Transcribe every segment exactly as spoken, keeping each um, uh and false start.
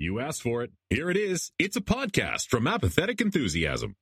You asked for it. Here it is. It's a podcast from Apathetic Enthusiasm.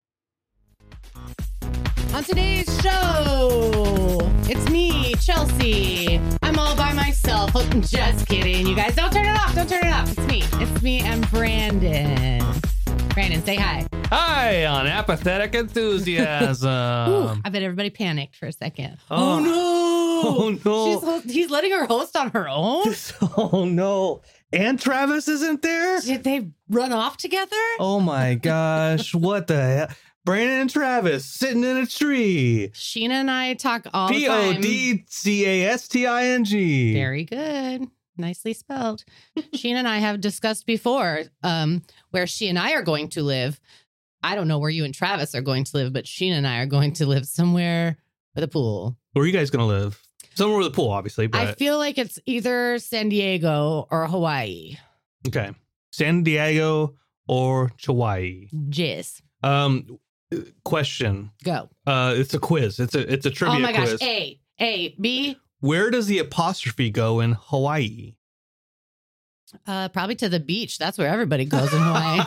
On today's show, it's me, Chelsea. I'm all by myself. Oh, just kidding. You guys, don't turn it off. Don't turn it off. It's me. It's me and Brandon. Brandon, say hi. Hi on Apathetic Enthusiasm. Ooh, I bet everybody panicked for a second. Oh, Oh, no. Oh, no. She's, he's letting her host on her own? Oh, no. And Travis isn't there? Did they run off together? Oh, my gosh. What the hell? Brandon and Travis sitting in a tree. Sheena and I talk all the P time. O D C A S T I N G. Very good. Nicely spelled. Sheena and I have discussed before um, where she and I are going to live. I don't know where you and Travis are going to live, but Sheena and I are going to live somewhere with a pool. Where are you guys going to live? Somewhere with a pool, obviously. But... I feel like it's either San Diego or Hawaii. Okay. San Diego or Hawaii. Jizz. Um, question. Go. Uh, it's a quiz. It's a it's a trivia Oh my quiz. gosh. A. A. B. Where does the apostrophe go in Hawaii? Uh, probably to the beach. That's where everybody goes in Hawaii.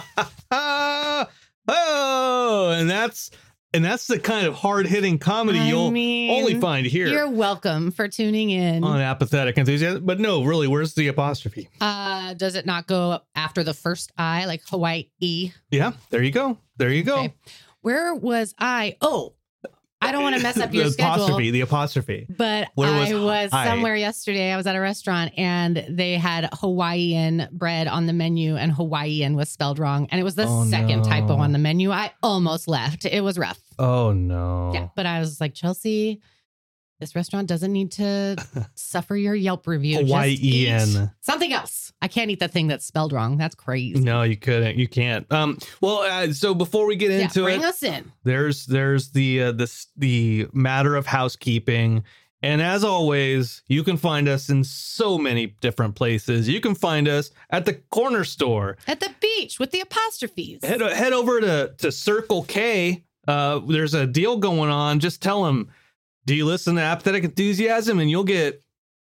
Oh, and that's and that's the kind of hard hitting comedy I you'll mean, only find here. You're welcome for tuning in. On Apathetic Enthusiasm. But no, really, where's the apostrophe? Uh, does it not go after the first I, like Hawaii? Yeah, there you go. There you go. Okay. Where was I? Oh, I don't want to mess up your the schedule. apostrophe, the apostrophe. But Where I was was I? somewhere yesterday. I was at a restaurant and they had Hawaiian bread on the menu and Hawaiian was spelled wrong. And it was the Oh, second no. typo on the menu. I almost left. It was rough. Oh no. Yeah. But I was like, Chelsea, this restaurant doesn't need to suffer your Yelp review. Just Hawaiian. eat something else. I can't eat the thing that's spelled wrong. That's crazy. No, you couldn't. You can't. Um. Well, uh, so before we get Yeah, into bring it, us in. there's there's the uh, this the matter of housekeeping, and as always, you can find us in so many different places. You can find us at the corner store. At the beach with the apostrophes. Head head over to to Circle K. Uh, there's a deal going on. Just tell them, do you listen to Apathetic Enthusiasm, and you'll get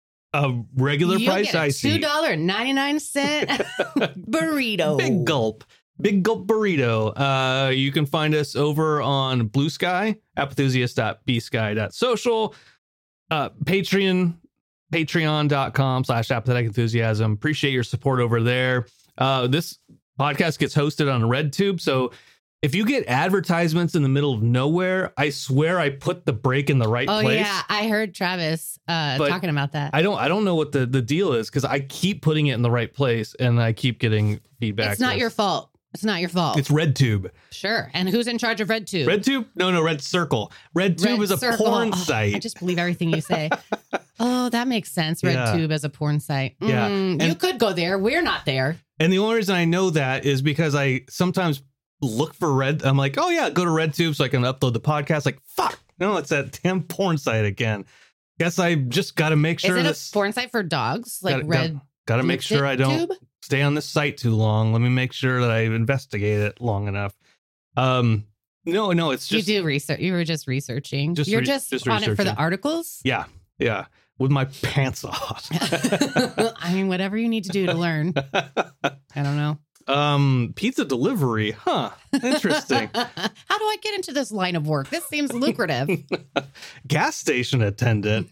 a regular You'll price get a icy. two dollars and ninety-nine cents burrito. Big gulp. Big gulp burrito. Uh, you can find us over on Blue Sky, apathusiast dot b sky dot social, uh, Patreon, patreon.com slash apathetic enthusiasm. Appreciate your support over there. Uh, this podcast gets hosted on RedTube, so if you get advertisements in the middle of nowhere, I swear I put the break in the right Oh place. yeah, I heard Travis uh, But talking about that. I don't I don't know what the, the deal is because I keep putting it in the right place and I keep getting feedback. It's not your fault. It's not your fault. It's RedTube. Sure. And who's in charge of RedTube? RedTube? No, no, Red Circle. RedTube Red is a Circle. porn Oh, site. I just believe everything you say. Oh, that makes sense. Yeah. RedTube as a porn site. Yeah. Mm, And- you could go there. We're not there. And the only reason I know that is because I sometimes look for Red. I'm like, oh yeah, go to RedTube so I can upload the podcast. Like, fuck, no, it's that damn porn site again. Guess I just got to make sure Is it this. a porn site for dogs? Like gotta, Red Got to make sure I don't Tube? stay on this site too long. Let me make sure that I investigate it long enough. Um, no, no, it's just you do research. You were just researching. Just You're re- just, just on it for the researching. articles. yeah, yeah, with my pants off. I mean, whatever you need to do to learn. I don't know. Um, pizza delivery, huh? Interesting. How do I get into this line of work? This seems lucrative. Gas station attendant.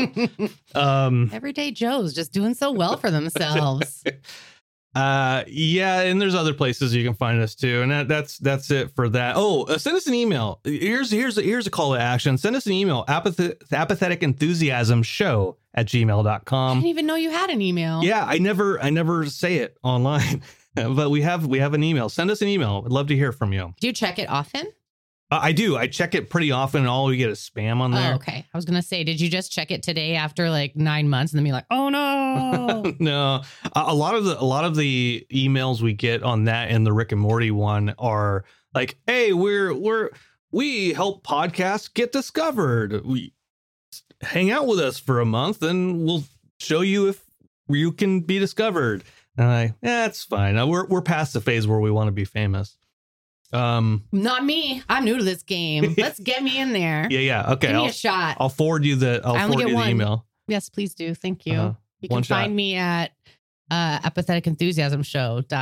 um, Everyday Joe's just doing so well for themselves. uh, yeah, and there's other places you can find us too, and that, that's that's it for that. Oh, uh, send us an email. Here's here's a, here's a call to action. Send us an email. Apathet- apathetic enthusiasm show at gmail dot I com. didn't even know you had an email. Yeah, I never I never say it online. But we have we have an email. Send us an email. I'd love to hear from you. Do you check it often? Uh, I do. I check it pretty often, and all we get is spam on there. Oh, okay. I was gonna say, did you just check it today after like nine months and then be like, oh no? No, a, a lot of the a lot of the emails we get on that and the Rick and Morty one are like, "Hey, we're we're we help podcasts get discovered. We hang out with us for a month, and we'll show you if you can be discovered." And I, yeah, it's fine. Uh, We're we're past the phase where we want to be famous. Um, Not me. I'm new to this game. Let's get me in there. yeah, yeah. Okay, Give me I'll, a shot. I'll forward you the I'll I only forward get you the one. email. Yes, please do. Thank you. Uh-huh. You One can shot. find me at uh, apathetic enthusiasm show dot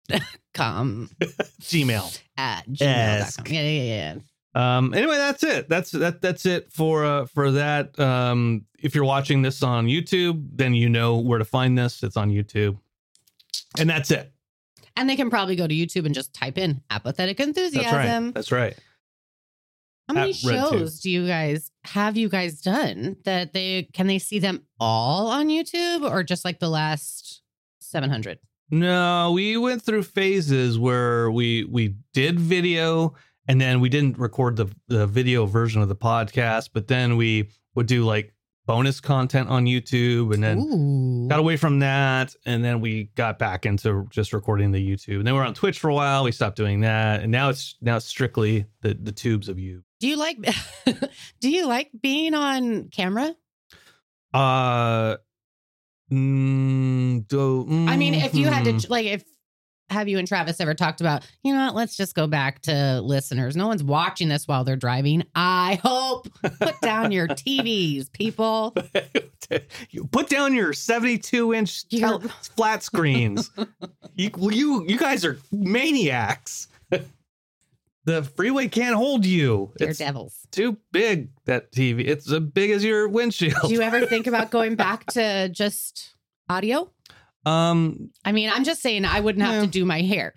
com Gmail. at gmail dot com. Yeah, yeah, yeah. Um, anyway, that's it. That's that. That's it for uh, for that. Um, if you're watching this on YouTube, then you know where to find this. It's on YouTube, and that's it. And they can probably go to YouTube and just type in Apathetic Enthusiasm. That's right. That's right. How many At shows do you guys have you guys done that they can they see them all on YouTube or just like the last seven hundred? No, we went through phases where we we did video and then we didn't record the, the video version of the podcast, but then we would do like bonus content on YouTube and then Ooh. got away from that. And then we got back into just recording the YouTube. And then we were on Twitch for a while. We stopped doing that. And now it's now it's strictly the, the tubes of you. Do you like do you like being on camera? Uh, mm, do, mm, I mean, if you had hmm. to like if have you and Travis ever talked about, you know what, let's just go back to listeners. No one's watching this while they're driving. I hope. Put down your T Vs, people. You put down your seventy-two inch tel- flat screens. you, you, you guys are maniacs. The freeway can't hold you. They're It's devils. too big, that T V. It's as big as your windshield. Do you ever think about going back to just audio? Um, I mean, I'm just saying I wouldn't have Yeah. to do my hair.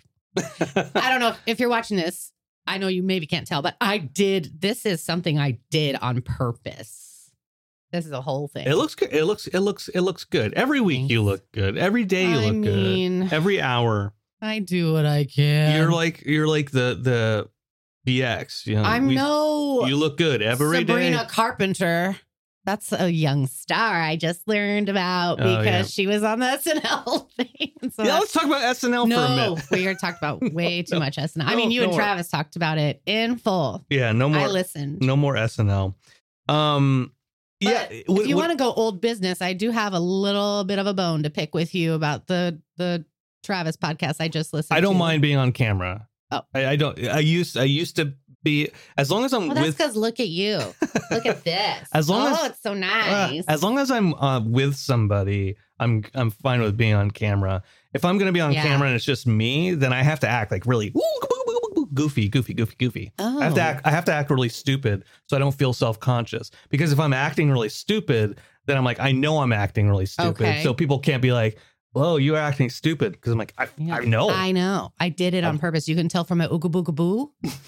I don't know if, if you're watching this. I know you maybe can't tell, but I did. This is something I did on purpose. This is a whole thing. it looks good. It looks, it looks, it looks good. Every week Thanks. you look good. Every day you I look mean, good. Every hour. I do what I can. You're like, you're like the, the B X. You know, I'm we- no You look good every day. Sabrina Carpenter. That's a young star I just learned about Oh, because yeah. she was on the S N L thing. So Yeah, let's talk about S N L no, for a minute. we are talking about way too No, much S N L. I no, mean, you no and more. Travis talked about it in full. Yeah, no I more. listened. No more S N L. Um, But yeah. if you want to go old business, I do have a little bit of a bone to pick with you about the the Travis podcast I just listened to. I don't mind being on camera. Oh. I, I don't. I used. I used to be as long as I'm Well, that's with. because look at you. Look at this. As long oh, as- it's so uh, nice. as long as I'm uh, with somebody, I'm I'm fine with being on camera. If I'm going to be on Yeah. camera and it's just me, then I have to act like really goofy, goofy, goofy, goofy. oh. I have to act. I have to act really stupid so I don't feel self conscious. Because if I'm acting really stupid, then I'm like, I know I'm acting really stupid, Okay. so people can't be like, "Whoa, you're acting stupid." Because I'm like, I, Yeah. I know. I know. I did it on purpose. You can tell from my ooga booga boo.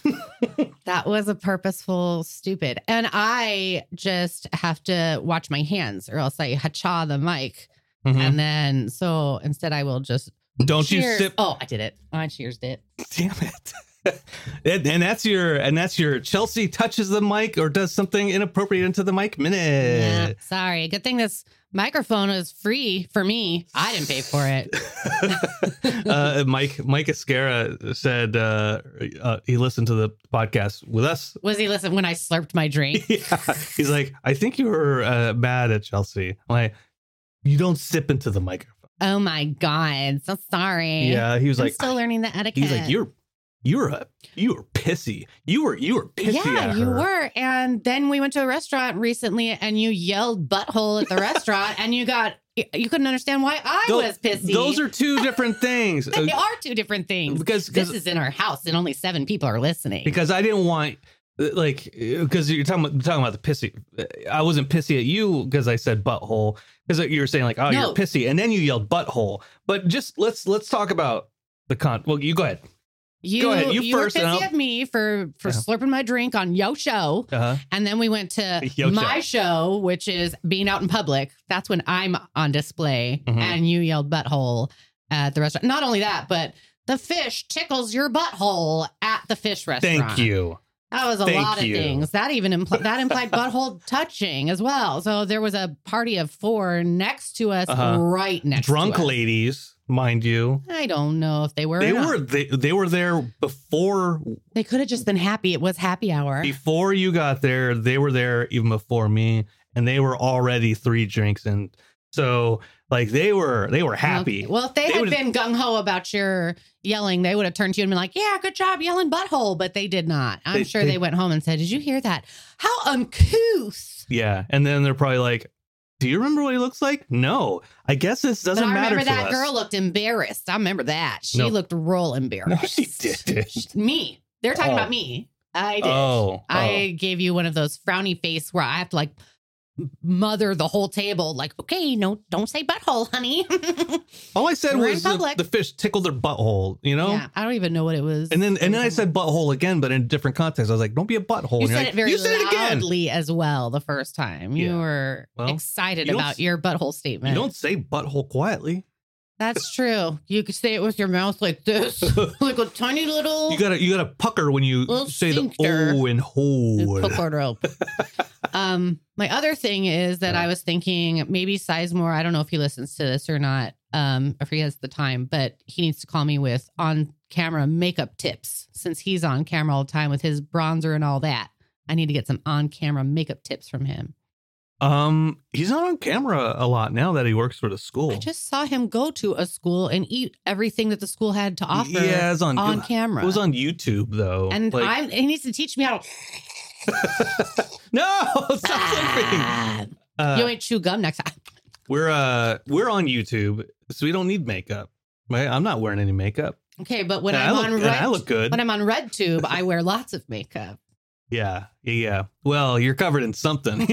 That was a purposeful stupid. And I just have to watch my hands or else I hacha the mic. Mhm. And then, so instead I will just Don't you cheers. sip? Oh, I did it. I cheersed it. Damn it. and, and that's your and that's your Chelsea touches the mic or does something inappropriate into the mic Yeah, minute. sorry. Good thing this microphone is free for me. I didn't pay for it. uh, Mike Mike Escara said uh, uh, he listened to the podcast with us. Was he listening when I slurped my drink? Yeah. He's like, I think you were uh, mad at Chelsea. I'm like, you don't sip into the microphone. Oh my God. So sorry. Yeah, he was I'm like, still learning the etiquette. he's like, you're you're a you were pissy. You were you were pissy. Yeah, at you her. were. And then we went to a restaurant recently and you yelled butthole at the restaurant and you got, you couldn't understand why I Tho- was pissy. Those are two different things. they are two different things. because This because is in our house and only seven people are listening. because I didn't want like because you're talking about, talking about the pissy. I wasn't pissy at you because I said butthole because you were saying like, oh, No. you're pissy, and then you yelled butthole. But just let's let's talk about the con. Well, you go ahead. you, go ahead, you you first, were and pissy I'll- at me for, for Yeah. slurping my drink on Yo Show. Uh-huh. And then we went to Yo my show, which is being out in public. That's when I'm on display. Mhm. And you yelled butthole at the restaurant. Not only that, but the fish tickles your butthole at the fish restaurant. Thank you. That was a Thank lot of you. things. That even impl- that implied butthole touching as well. So there was a party of four next to us, Uh-huh. right next Drunk to us. ladies, mind you. I don't know if they were. They or not. were they, they were there before They could have just been happy. It was happy hour. before you got there. They were there even before me, and they were already three drinks in. So like they were they were happy. Okay. Well, if they, They had would've- been gung ho about your yelling, they would have turned to you and been like, "Yeah, good job yelling butthole," but they did not. I'm They- sure they, they- went home and said, "Did you hear that? How uncouth!" Yeah, and then they're probably like, Do you remember what he looks like? No. I guess this doesn't but I matter remember to that us. girl looked embarrassed. I remember that. She No. looked real embarrassed. No, she didn't. Me. They're talking Oh. about me. I did. Oh, I gave you one of those frowny face where I have to like mother the whole table. Like, okay, no, don't say butthole, honey. All I said We're in was the, public. the fish tickled their butthole, you know? Yeah, I don't even know what it was. And then and then I said butthole again, but in a different context. I was like, don't be a butthole. You And you're said like, it very you said it again. loudly as well the first time. You Yeah. were Well, excited you don't about s- your butthole You statement. don't say butthole quietly. That's true. You could say it with your mouth like this, like a tiny little. You gotta you gotta pucker when you Little say sphincter. the O and ho. Hook or rope. um, my other thing is that I was thinking maybe Sizemore. I don't know if he listens to this or not. Um, if he has the time, but he needs to call me with on camera makeup tips since he's on camera all the time with his bronzer and all that. I need to get some on camera makeup tips from him. Um, he's not on camera a lot now that he works for the school. I just saw him go to a school and eat everything that the school had to offer. Yeah, it's on on camera. It was on YouTube though. And Like- I'm, he needs to teach me how to. no, stop laughing. Ah, Uh, you ain't chew gum next time. we're uh we're on YouTube, so we don't need makeup. Right? I'm not wearing any makeup. Okay, but when And I'm I look, on and red, I look good. when I'm on RedTube, I wear lots of makeup. Yeah, yeah, yeah. Well, you're covered in something.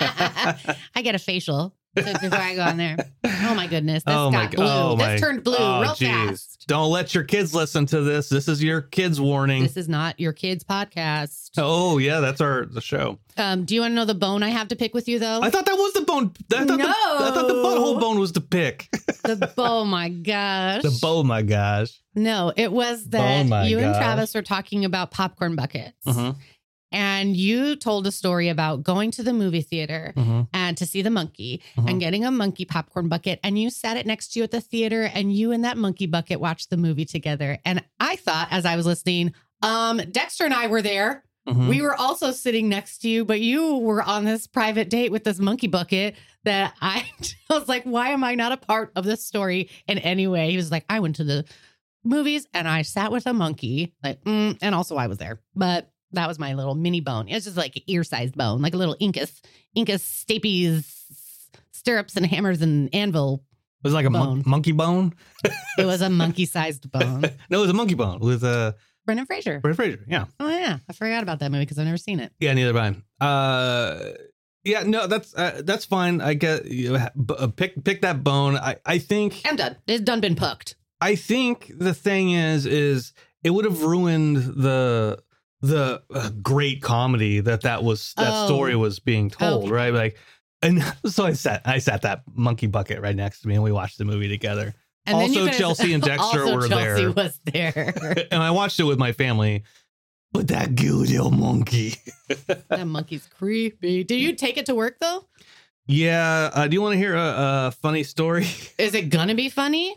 I get a facial before I go on there. Oh my goodness, this Oh my got go- blue. oh my- this turned blue oh, real geez. fast. Don't let your kids listen to this. This is your kids' warning. This is not your kids' podcast. Oh yeah, that's our the show. Um, do you want to know the bone I have to pick with you though? I thought that was the bone. I thought, No. the, I thought the butthole bone was the pick. the oh my gosh. the bow, my gosh. No, it was Oh that my you and gosh. Travis were talking about popcorn buckets. Uh-huh. And you told a story about going to the movie theater Uh-huh. and to see the monkey Uh-huh. and getting a monkey popcorn bucket. And you sat it next to you at the theater and you and that monkey bucket watched the movie together. And I thought as I was listening, um, Dexter and I were there. Uh-huh. We were also sitting next to you, but you were on this private date with this monkey bucket that I, I was like, why am I not a part of this story in any way? He was like, I went to the movies and I sat with a monkey, like, mm, and also I was there, but that was my little mini bone. It's just like an ear-sized bone, like a little Incas, Incas Stapes stirrups and hammers and anvil. It was like a mon- Bone. monkey bone. It was a monkey-sized bone. No, it was a monkey bone with uh, Brendan Fraser. Brendan Fraser. Yeah, Oh yeah, I forgot about that movie because I've never seen it. yeah. Neither have I. Uh, yeah, no, that's uh, that's fine. I get you uh, b- uh, pick pick that bone. I I think I'm done. It's done been pucked. I think the thing is is it would have ruined the the uh, great comedy that that was that Oh. story was being told, Okay. right? Like, and so I sat I sat that monkey bucket right next to me, and we watched the movie together. And then you Also, finished- Chelsea and Dexter also were Chelsea there. was there. And I watched it with my family. But that good old monkey. That monkey's creepy. Did you take it to work though? Yeah. Uh, do you want to hear a, a funny story? Is it gonna be funny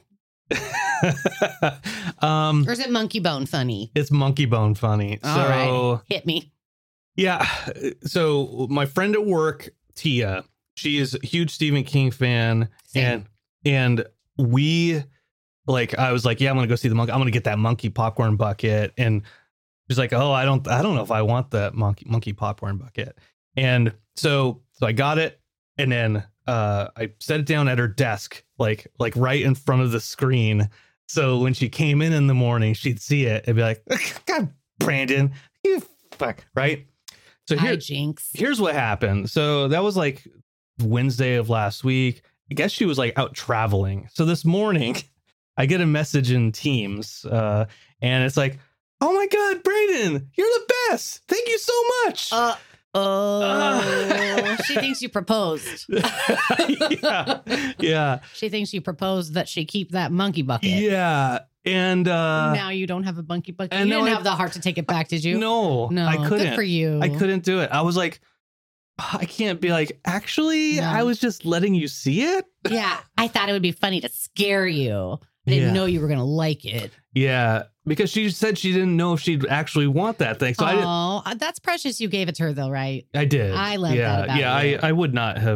um, or is it monkey bone funny? it's monkey bone funny. All so right, hit me. yeah. So my friend at work, Tia, she is a huge Stephen King fan, Same. and and we like I was like, yeah, I'm gonna go see the monkey. I'm gonna get that monkey popcorn bucket, and she's like, oh, I don't, I don't know if I want that monkey monkey popcorn bucket. And so, so I got it, and then uh, I set it down at her desk, like, like right in front of the screen. So when she came in in the morning, she'd see it and be like, God, Brandon, you fuck, right? So here, Hi, Jinx. here's what happened. So that was like Wednesday of last week. I guess she was like out traveling. So this morning, I get a message in Teams, uh, and it's like, oh my God, Brayden, you're the best. Thank you so much. Uh oh, she thinks you proposed. yeah. Yeah. She thinks you proposed that she keep that monkey bucket. Yeah. And uh, Now you don't have a monkey bucket. and You now didn't I- have the heart to take it back, did you? no, no. I couldn't. Good for you. I couldn't do it. I was like, I can't be like, actually, No. I was just letting you see it. Yeah, I thought it would be funny to scare you. I didn't Yeah. know you were gonna like it. Yeah. Because she said she didn't know if she'd actually want that thing. So I didn't. Oh, that's precious. You gave it to her though, right? I did. I love yeah, that about yeah. you. I, I would not have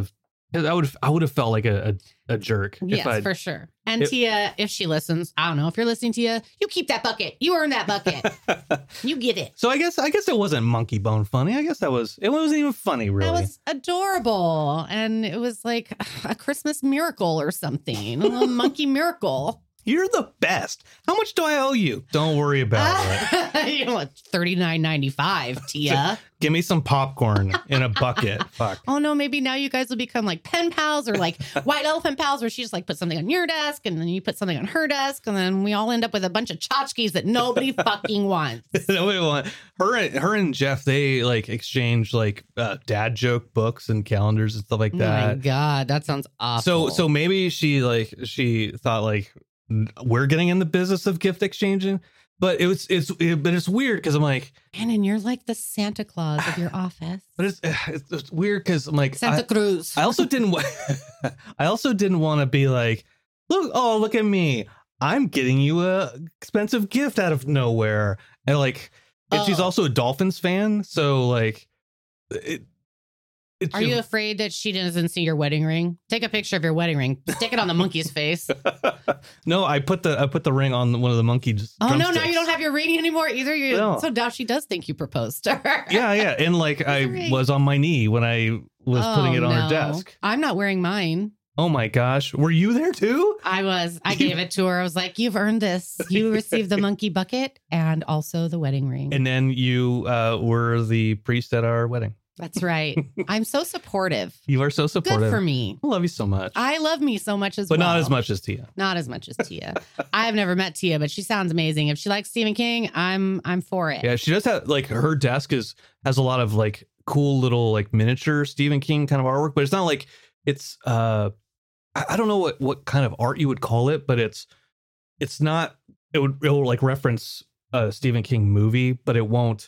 'Cause I would I would have felt like a a, a jerk. Yes, if I'd, for sure. And if- Tia, if she listens, I don't know if you're listening, Tia. You keep that bucket. You earn that bucket. You get it. So I guess I guess it wasn't monkey bone funny. I guess that was it wasn't even funny really. That was adorable, and it was like a Christmas miracle or something, a little monkey miracle. You're the best. How much do I owe you? Don't worry about it. You know what? thirty-nine ninety-five, Tia. Give me some popcorn in a bucket. Fuck. Oh no, maybe now you guys will become like pen pals or like white elephant pals, where she just like puts something on your desk and then you put something on her desk, and then we all end up with a bunch of tchotchkes that nobody fucking wants. Nobody want her. and- Her and Jeff, they like exchange like uh, dad joke books and calendars and stuff like Oh my that. god, that sounds awful. So so maybe she like she thought like we're getting in the business of gift exchanging, but it was it's it, but it's weird because I'm like, man, and you're like the Santa Claus of your office. but it's it's, it's weird because I'm like Santa I, Cruz. I also didn't wa- I also didn't want to be like, look, oh look at me, I'm getting you a expensive gift out of nowhere, and like and she's Oh. also a Dolphins fan, so like it. It's Are you afraid that she doesn't see your wedding ring? Take a picture of your wedding ring. Stick it on the monkey's face. No, I put the I put the ring on one of the monkey. Oh no, now drumsticks. you don't have your ring anymore either. You No. so now she does think you proposed to her. Yeah, yeah, and like I ring. was on my knee when I was putting Oh, it on no. her desk. I'm not wearing mine. Oh my gosh, were you there too? I was. I gave it to her. I was like, "You've earned this. You received the monkey bucket and also the wedding ring." And then you uh, were the priest at our wedding. That's right. I'm so supportive. You are so supportive. Good for me. I love you so much, I love me so much as but well. not as much as Tia. Not as much as Tia. I've never met Tia, but she sounds amazing. If she likes Stephen King, I'm I'm for it. Yeah, she does have like her desk is has a lot of like cool little like miniature Stephen King kind of artwork, but it's not like it's uh I I don't know what what kind of art you would call it, but it's it's not it would it will like reference a Stephen King movie, but it won't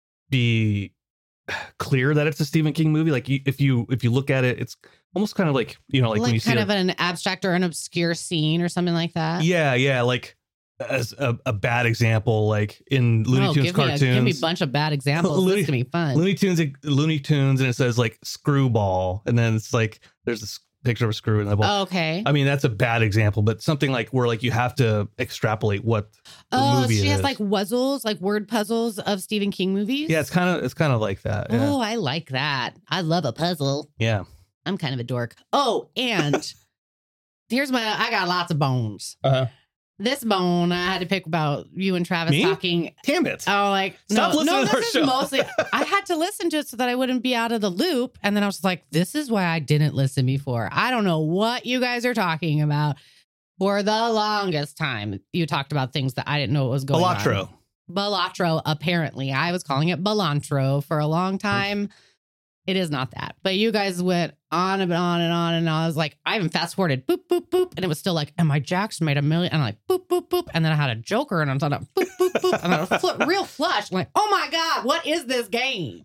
be clear that it's a Stephen King movie. Like you, if you if you look at it, it's almost kind of like, you know, like, like when you see kind a- of an abstract or an obscure scene or something like that. yeah, yeah, like as a, a bad example, like in Looney Oh, Tunes give me a, cartoons. give me a bunch of bad examples. Looney- This can be fun. Looney Tunes, Looney Tunes, and it says like screwball, and then it's like there's this picture of a screw in the ball. Okay. I mean, that's a bad example, but something like where like you have to extrapolate what the Oh, movie she it has is. like wuzzles, like word puzzles of Stephen King movies. Yeah, it's kind of it's kind of like that. Yeah. Oh, I like that. I love a puzzle. Yeah. I'm kind of a dork. Oh, and here's my I got lots of bones. Uh-huh. This bone I had to pick about you and Travis Me? talking. Damn it. Oh, like Stop no, listening no, to our this is show. mostly I had to listen to it so that I wouldn't be out of the loop. And then I was like, this is why I didn't listen before. I don't know what you guys are talking about. For the longest time, you talked about things that I didn't know what was going on. Balatro. Balatro, apparently. I was calling it Balantro for a long time. It is not that. But you guys went on and on and on. And I was like, I even fast forwarded, boop, boop, boop. And it was still like, and my Jackson made a million. And I'm like, boop, boop, boop. And then I had a Joker and I'm talking about boop, boop, boop. And I was flip, real flush. I'm like, oh my God, what is this game?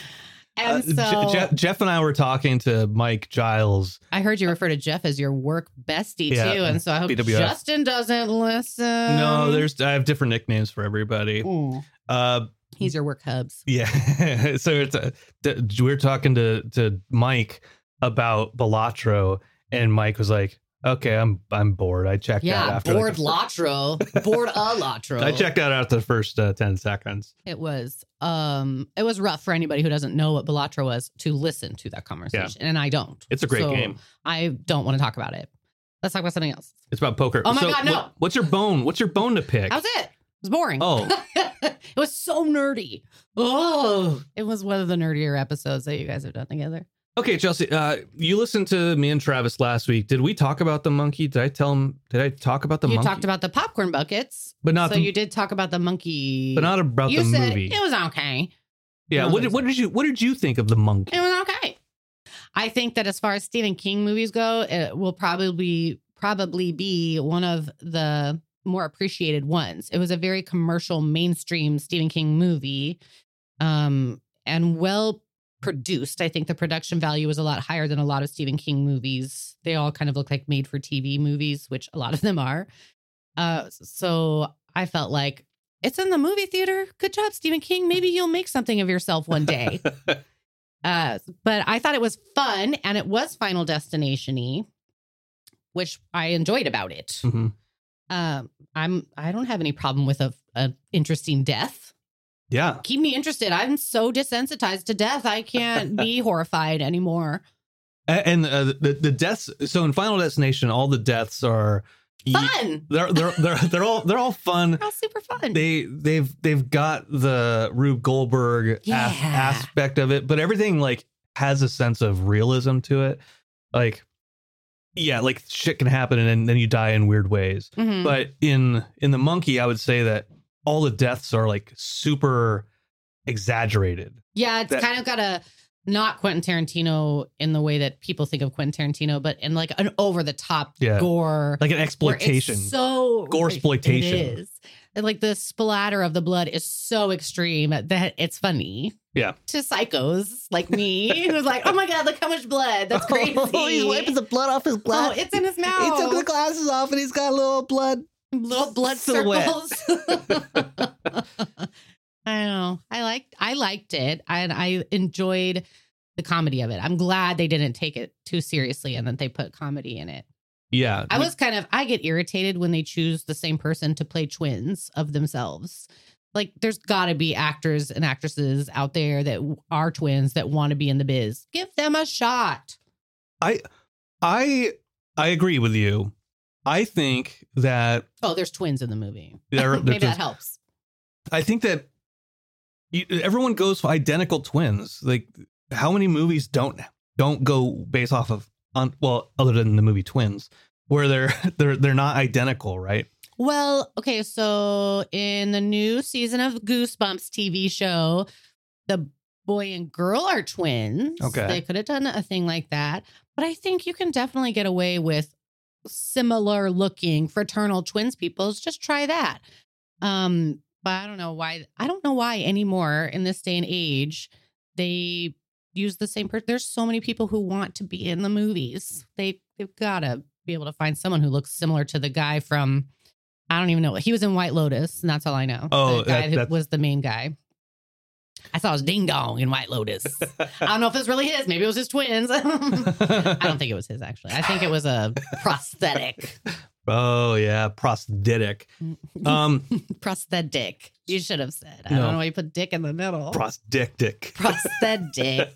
And Uh, Je- so Jeff, Jeff and I were talking to Mike Giles. I heard you refer to Jeff as your work bestie Yeah, too. And so I hope B W F. Justin doesn't listen. no, there's I have different nicknames for everybody. Mm. Uh, He's your work hubs. yeah. So it's uh, th- we were talking to to Mike about Balatro, and Mike was like, "Okay, I'm I'm bored. I checked out Yeah, after board like, Latro. Board a Latro. I checked out after the first uh, ten seconds. It was um it was rough for anybody who doesn't know what Balatro was to listen to that conversation. And I don't. It's a great So game. I don't want to talk about it. Let's talk about something else. It's about poker. Oh my So God, no. what- what's your bone? What's your bone to pick? That was it. It was boring. Oh. It was so nerdy. Oh, it was one of the nerdier episodes that you guys have done together. Okay, Chelsea, uh, you listened to me and Travis last week. Did we talk about the monkey? Did I tell him? Did I talk about the you monkey? talked about the popcorn buckets. but not so the, you did talk about the monkey. but not about you the said movie. it was okay. Yeah. No, What it did, was- what did you What did you think of the monkey? It was okay. I think that as far as Stephen King movies go, it will probably probably be one of the more appreciated ones. It was a very commercial, mainstream Stephen King movie, um, and well produced. I think the production value was a lot higher than a lot of Stephen King movies. They all kind of look like made for T V movies, which a lot of them are. Uh, so I felt like it's in the movie theater. Good job, Stephen King. Maybe you'll make something of yourself one day. Uh, but I thought it was fun, and it was Final Destination-y, which I enjoyed about it. Mm-hmm. Um, I'm I don't have any problem with a, a interesting death. Yeah. Keep me interested. I'm so desensitized to death. I can't be horrified anymore. And uh, the the deaths. So in Final Destination, all the deaths are Fun. They're they're they're they're all they're all fun. They're all super fun. They they've they've got the Rube Goldberg Yeah. as- aspect of it, but everything like has a sense of realism to it. Like, yeah, like shit can happen and then, then you die in weird ways. Mhm. But in in the Monkey, I would say that all the deaths are like super exaggerated. Yeah, it's that- kind of got a not Quentin Tarantino in the way that people think of Quentin Tarantino, but in like an over the top Yeah. gore, Like an where exploitation. It's so Gore-sploitation. It is. And like the splatter of the blood is so extreme that it's funny. Yeah. To psychos like me, who's like, "Oh my god, look how much blood! That's crazy." He's wiping the blood off his Oh, glass. it's in his mouth. He took the glasses off and he's got little blood. Little blood silhouette. circles. I don't know. I liked I liked it. I I enjoyed the comedy of it. I'm glad they didn't take it too seriously and that they put comedy in it. Yeah. I was kind of I get irritated when they choose the same person to play twins of themselves. Like there's got to be actors and actresses out there that are twins that want to be in the biz. Give them a shot. I I I agree with you. I think that Oh, there's twins in the movie. there, there Maybe just- that helps. I think that you, everyone goes for identical twins. Like how many movies don't don't go based off of on well, other than the movie Twins, where they're they're they're not identical, right? Well, okay, so in the new season of Goosebumps T V show, the boy and girl are twins. Okay. They could have done a thing like that. But I think you can definitely get away with similar looking fraternal twins peoples. Just try that. Um, but I don't know why I don't know why anymore in this day and age they use the same person. There's so many people who want to be in the movies. They they've gotta be able to find someone who looks similar to the guy from I don't even know. He was in White Lotus, and that's all I know. Oh, the guy that- who that's- was the main guy. I saw his ding dong in White Lotus. I don't know if it's really his. Maybe it was his twins. I don't think it was his, actually. I think it was a prosthetic. Oh yeah, prosthetic. Um, Prosthetic. You should have said. I No. don't know why you put dick in the middle. prosthetic. Prosthetic.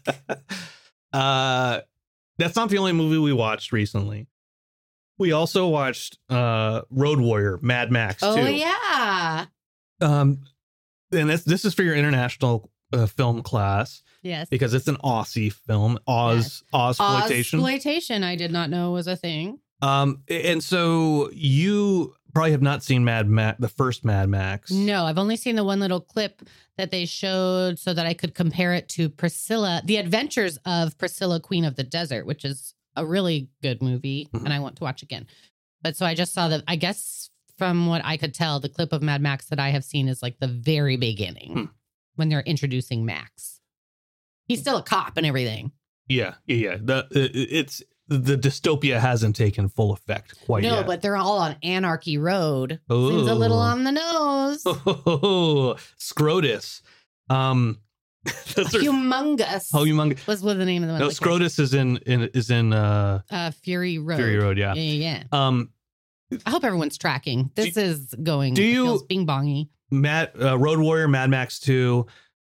uh, that's not the only movie we watched recently. We also watched uh, Road Warrior, Mad Max. Oh, too. yeah. Um, and this this is for your international uh, film class Yes. because it's an Aussie film, Oz Ozploitation. Ozploitation, I did not know was a thing. Um, and so you probably have not seen Mad Max, the first Mad Max. No, I've only seen the one little clip that they showed so that I could compare it to Priscilla, The Adventures of Priscilla, Queen of the Desert, which is a really good movie Mhm. and I want to watch again. But so I just saw that, I guess from what I could tell, the clip of Mad Max that I have seen is like the very beginning Hmm. when they're introducing Max. He's still a cop and everything. Yeah, yeah, yeah. The it- it's the dystopia hasn't taken full effect quite no, yet. but they're all on Anarchy Road. Seems a little Ooh. on the nose. Oh, Scrotus. Um, those are- Humongous oh, humongous. was what the name of the one. No, Like, Scrotus is in, in is in uh, Uh, Fury Road. Fury Road. Yeah. Yeah, yeah. Um, I hope everyone's tracking. This is going. do it you- feels bing bongy? Matt uh, Road Warrior, Mad Max two.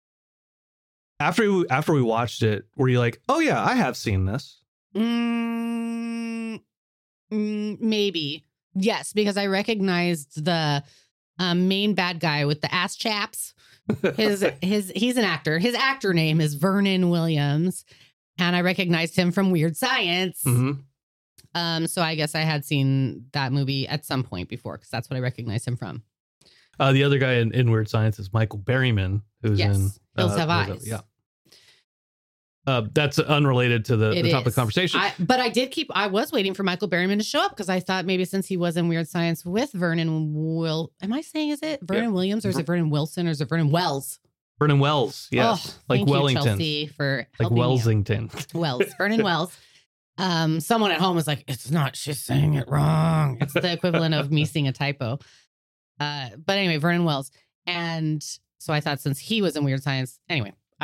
After we, after we watched it, were you like, oh yeah, I have seen this? Mm, mm, maybe yes, because I recognized the um, main bad guy with the ass chaps. His his he's an actor. His actor name is Vernon Williams, and I recognized him from Weird Science. Mhm. Um, so I guess I had seen that movie at some point before because that's what I recognized him from. Uh, the other guy in, in Weird Science is Michael Berryman, who's Yes, in Hills uh, Have Hills Eyes. Yeah. Uh, that's unrelated to the, It the topic of is. conversation. I, but I did keep, I was waiting for Michael Berryman to show up because I thought maybe since he was in Weird Science with Vernon Will, am I saying, is it Vernon Yeah. Williams or is it Vernon Wilson or is it Vernon Wells? Vernon Wells, yes, Oh, like thank Wellington, you, Chelsea, for like helping me out. Wellsington. Wells, Vernon Wells. Um, someone at home was like, it's not, she's saying it wrong. It's the equivalent of me seeing a typo. Uh, but anyway, Vernon Wells. And so I thought since he was in Weird Science, anyway, I was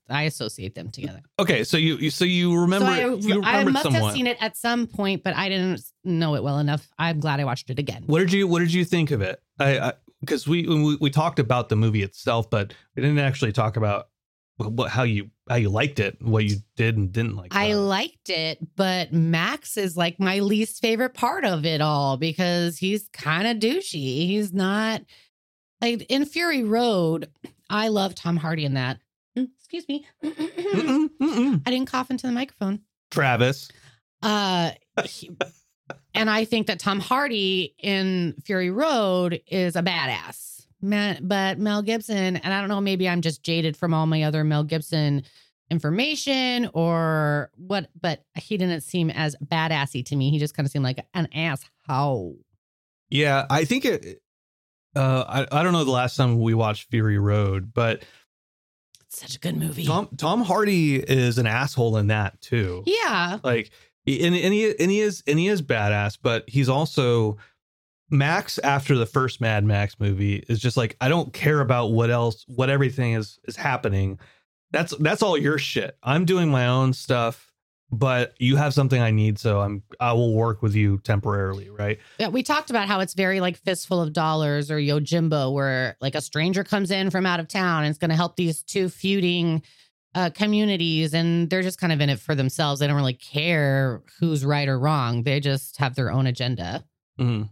I associate them together. Okay, so you, you so you remember so I, you I remember must somewhat. have seen it at some point, but I didn't know it well enough. I'm glad I watched it again. What did you What did you think of it? I because we, we we talked about the movie itself, but we didn't actually talk about what how you how you liked it, what you did and didn't like. I about it. liked it, but Max is like my least favorite part of it all because he's kind of douchey. He's not like in Fury Road. I love Tom Hardy in that. Mm, Excuse me. Mm-mm, mm-mm. I didn't cough into the microphone. Travis. Uh, he- and I think that Tom Hardy in Fury Road is a badass. Man, but Mel Gibson, and I don't know, maybe I'm just jaded from all my other Mel Gibson information or what, but he didn't seem as badassy to me. He just kind of seemed like an asshole. Yeah, I think it. Uh, I I don't know the last time we watched Fury Road, but It's such a good movie. Tom Tom Hardy is an asshole in that too. Yeah. Like, and, and he and he is and he is badass, but he's also Max after the first Mad Max movie is just like, I don't care about what else, what everything is is happening. That's that's all your shit. I'm doing my own stuff, but you have something I need, so I'm I will work with you temporarily, right? Yeah, we talked about how it's very like Fistful of Dollars or Yojimbo, where like a stranger comes in from out of town and it's going to help these two feuding uh, communities, and they're just kind of in it for themselves. They don't really care who's right or wrong. They just have their own agenda. Mm-hmm.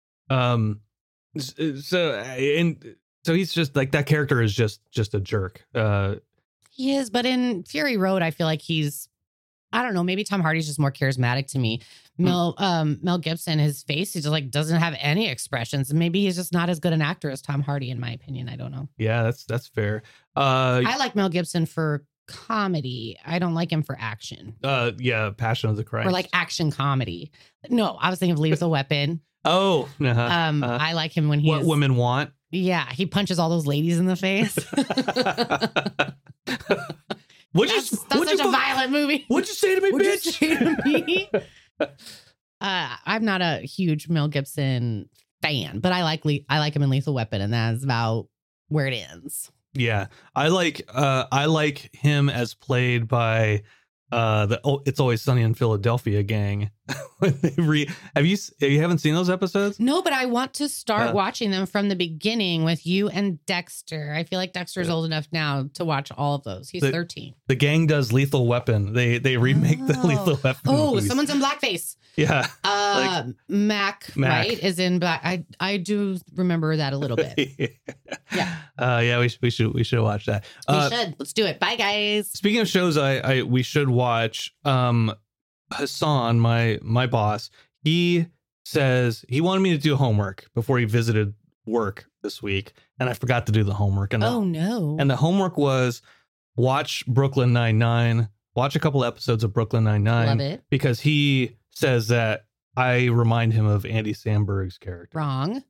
Um, so and so he's just like, that character is just just a jerk. Uh, He is, but in Fury Road, I feel like he's, I don't know, maybe Tom Hardy's just more charismatic to me. Mel um, Mel Gibson, his face, he just like doesn't have any expressions. Maybe he's just not as good an actor as Tom Hardy, in my opinion. I don't know. yeah, that's that's fair. Uh, I like Mel Gibson for comedy. I don't like him for action. uh, yeah, Passion of the Christ. Or like action comedy. No, I was thinking of Lethal Weapon. oh, uh-huh, Um, uh-huh. I like him when he What is, women want. yeah, he punches all those ladies in the face. What'd you, That's, that's what'd such you, a violent movie. what'd you say to me, What'd you bitch? say to me? uh, I'm not a huge Mel Gibson fan, but I like Le- I like him in Lethal Weapon, and that's about where it ends. Yeah, I like uh, I like him as played by uh, the oh, It's Always Sunny in Philadelphia gang. When they re- have you s- you haven't seen those episodes? No, but I want to start Uh. watching them from the beginning with you and Dexter. I feel like Dexter's Yeah. old enough now to watch all of those. He's The- thirteen. The gang does Lethal Weapon. They they remake the Oh. Lethal Weapon. Oh, movies. someone's in blackface. Yeah. Uh, Mac, Mac. right, is in black. I I do remember that a little bit. yeah. Uh, yeah. We should we should we should watch that. We Uh, should. Let's do it. Bye, guys. Speaking of shows, I, I we should watch. Um, Hassan, my my boss, he says he wanted me to do homework before he visited work this week, and I forgot to do the homework. And the, Oh no. and the homework was watch Brooklyn Nine-Nine, watch a couple episodes of Brooklyn Love Nine-Nine, it. because he says that I remind him of Andy Samberg's character. Wrong.